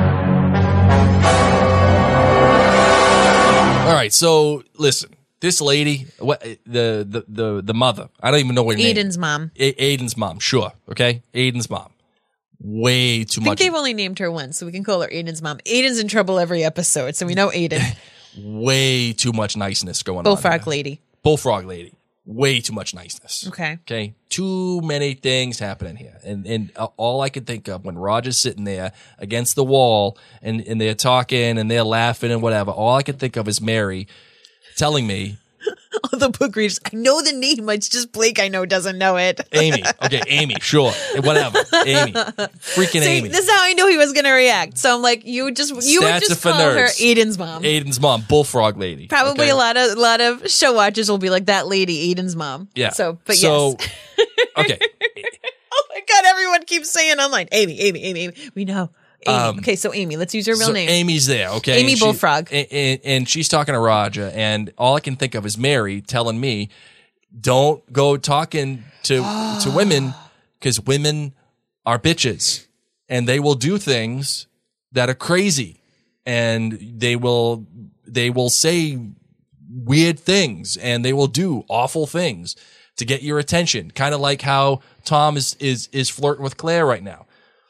All right, so listen, this lady, the mother, I don't even know what her name. Aiden's mom. Aiden's mom, sure, okay, Aiden's mom. Way too I think much. they've only named her once, so we can call her Aiden's mom. Aiden's in trouble every episode, so we know Aiden. Way too much niceness going on. Bullfrog there. lady. Bullfrog lady. Way too much niceness. Okay. Okay. Too many things happening here. And all I could think of when Roger's sitting there against the wall and they're talking and they're laughing and whatever, all I could think of is Mary telling me, All the book readers. I know the name. It's just Blake I know doesn't know it. Amy. Okay, Amy, sure. Whatever. Amy. Freaking See, Amy. this is how I knew he was going to react. So I'm you would just for call her nerds. Aiden's mom. Aiden's mom, Bullfrog lady. Probably okay? a lot of show watchers will be like that lady, Aiden's mom. Yeah. So, but so, yes. okay. Oh my God, everyone keeps saying online, Amy. We know. Amy. Okay, so Amy, let's use her real name. Amy's there, okay? Amy And Bullfrog. and she's talking to Roger, and all I can think of is Mary telling me, don't go talking to women because women are bitches and they will do things that are crazy and they will say weird things and they will do awful things to get your attention. Kind of like how Tom is flirting with Claire right now.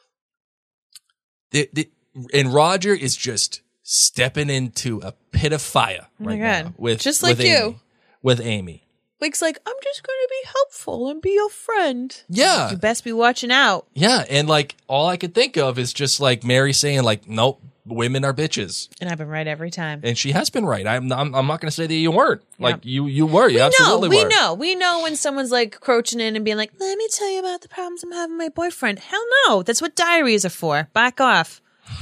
And Roger is just stepping into a pit of fire right now with just like with you. Amy, with Amy. Blake's I'm just going to be helpful and be your friend. Yeah. You best be watching out. Yeah, and all I could think of is just Mary saying nope, women are bitches, And I've been right every time. and she has been right. I'm not going to say that you weren't. Yeah. You were. You absolutely were. We know when someone's crouching in and being let me tell you about the problems I'm having with my boyfriend. Hell no. That's what diaries are for. Back off.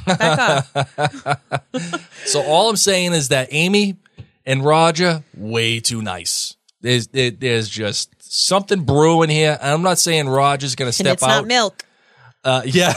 So all I'm saying is that Amy and Roger, way too nice. There's just something brewing here. I'm not saying Roger's going to step And it's out. not milk. Yeah.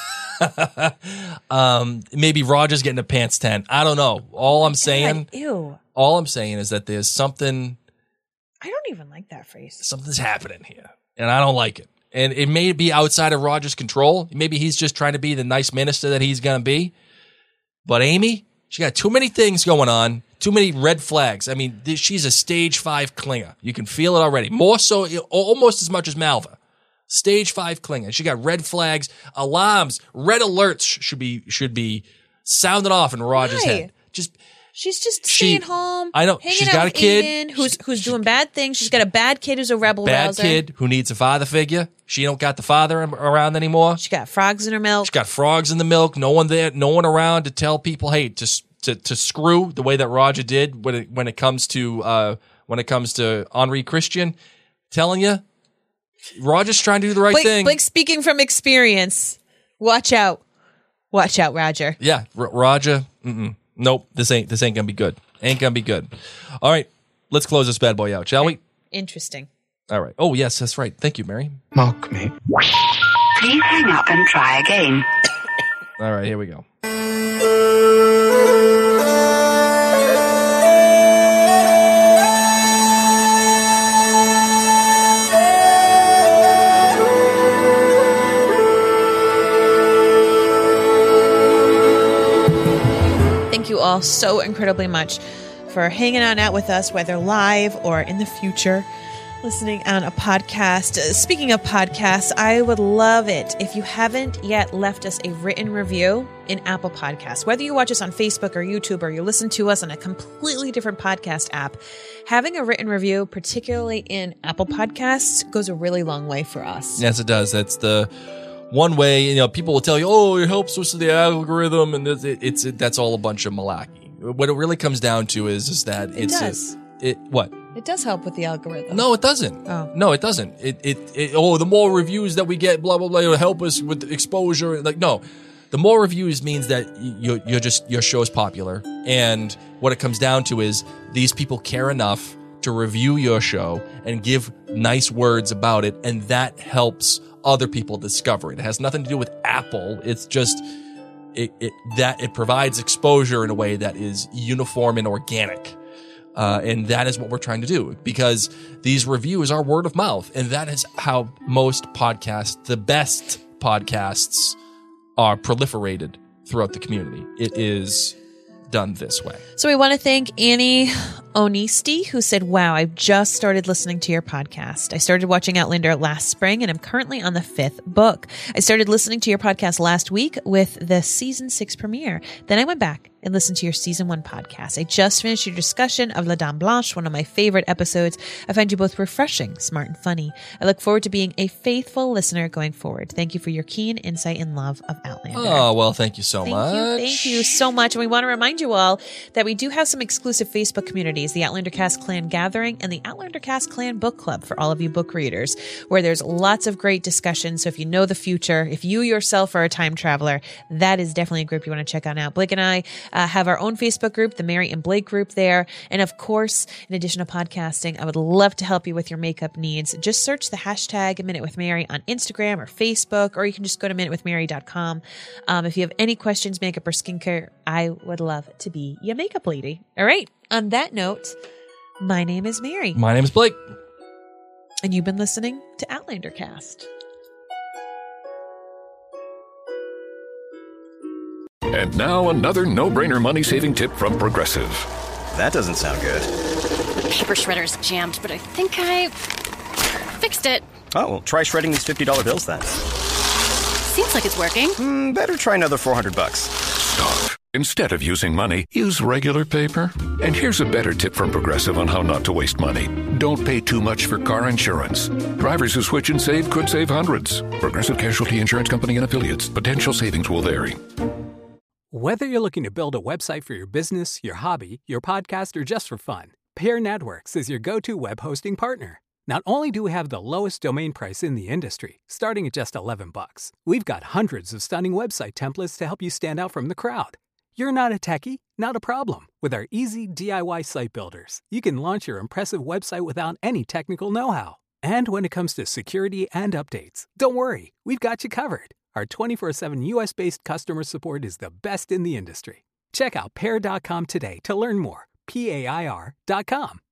Maybe Roger's getting a pants 10. I don't know. All I'm saying is that there's something. I don't even like that phrase. Something's happening here, and I don't like it. And it may be outside of Roger's control. Maybe he's just trying to be the nice minister that he's going to be. But Amy, she got too many things going on, too many red flags. I mean, she's a stage 5 clinger. You can feel it already. More so, almost as much as Malva. Stage 5 clinger. She got red flags, alarms, red alerts should be sounding off in Roger's head. She's just staying home. I know. Hanging She's out got a with kid Aiden, who's doing bad things. She's got a bad kid who's a rebel rouser. kid who needs a father figure. She don't got the father around anymore. She got frogs in her milk. She got frogs in the milk. No one there. No one around to tell people, hey, to screw the way that Roger did when it comes to Henri Christian. Telling you, Roger's trying to do the right thing. Blake, speaking from experience, watch out, Roger. Yeah, Roger. Nope, this ain't gonna be good. Ain't gonna be good. All right, let's close this bad boy out, shall we? Interesting. All right. Oh yes, that's right. Thank you, Mary. Mock me. Please hang up and try again. All right, here we go. thank you all so incredibly much for hanging on out with us, whether live or in the future, listening on a podcast. Speaking of podcasts, I would love it if you haven't yet left us a written review in Apple Podcasts. Whether you watch us on Facebook or YouTube or you listen to us on a completely different podcast app, having a written review, particularly in Apple Podcasts, goes a really long way for us. Yes, it does. That's the one way. People will tell you, "Oh, it helps with the algorithm," and that's all a bunch of malarkey. What it really comes down to is that It does. What? It does help with the algorithm. No, it doesn't. Oh. No, it doesn't. The more reviews that we get, blah blah blah, it'll help us with exposure. Like, no, the more reviews means that your show is popular, and what it comes down to is these people care enough to review your show and give nice words about it, and that helps other people discover it. It has nothing to do with Apple. It's just it provides exposure in a way that is uniform and organic. And that is what we're trying to do, because these reviews are word of mouth. And that is how most podcasts, the best podcasts, are proliferated throughout the community. It is done this way. So we want to thank Annie Onisti, who said, "Wow, I just started listening to your podcast. I started watching Outlander last spring and I'm currently on the 5th book. I started listening to your podcast last week with the season 6 premiere. Then I went back and listened to your season 1 podcast. I just finished your discussion of La Dame Blanche, one of my favorite episodes. I find you both refreshing, smart, and funny. I look forward to being a faithful listener going forward. Thank you for your keen insight and love of Outlander." Oh, well, thank you so much. Thank you so much. And we want to remind you all that we do have some exclusive Facebook communities, the Outlander Cast Clan Gathering and the Outlander Cast Clan Book Club for all of you book readers, where there's lots of great discussion. So if you know the future, if you yourself are a time traveler, that is definitely a group you want to check on out. Blake and I have our own Facebook group, the Mary and Blake group there. And of course, in addition to podcasting, I would love to help you with your makeup needs. Just search the hashtag Minute with Mary on Instagram or Facebook, or you can just go to minutewithmary.com. If you have any questions, makeup or skincare, I would love to be your makeup lady. All right. On that note, my name is Mary. My name is Blake. And you've been listening to Outlander Cast. And now another no-brainer money-saving tip from Progressive. That doesn't sound good. The paper shredder's jammed, but I think I fixed it. Oh, well, try shredding these $50 bills then. Seems like it's working. Better try another $400. Stop. Instead of using money, use regular paper. And here's a better tip from Progressive on how not to waste money. Don't pay too much for car insurance. Drivers who switch and save could save hundreds. Progressive Casualty Insurance Company and Affiliates. Potential savings will vary. Whether you're looking to build a website for your business, your hobby, your podcast, or just for fun, Pair Networks is your go-to web hosting partner. Not only do we have the lowest domain price in the industry, starting at just $11, we've got hundreds of stunning website templates to help you stand out from the crowd. You're not a techie? Not a problem. With our easy DIY site builders, you can launch your impressive website without any technical know-how. And when it comes to security and updates, don't worry, we've got you covered. Our 24/7 US-based customer support is the best in the industry. Check out Pair.com today to learn more. PAIR.com.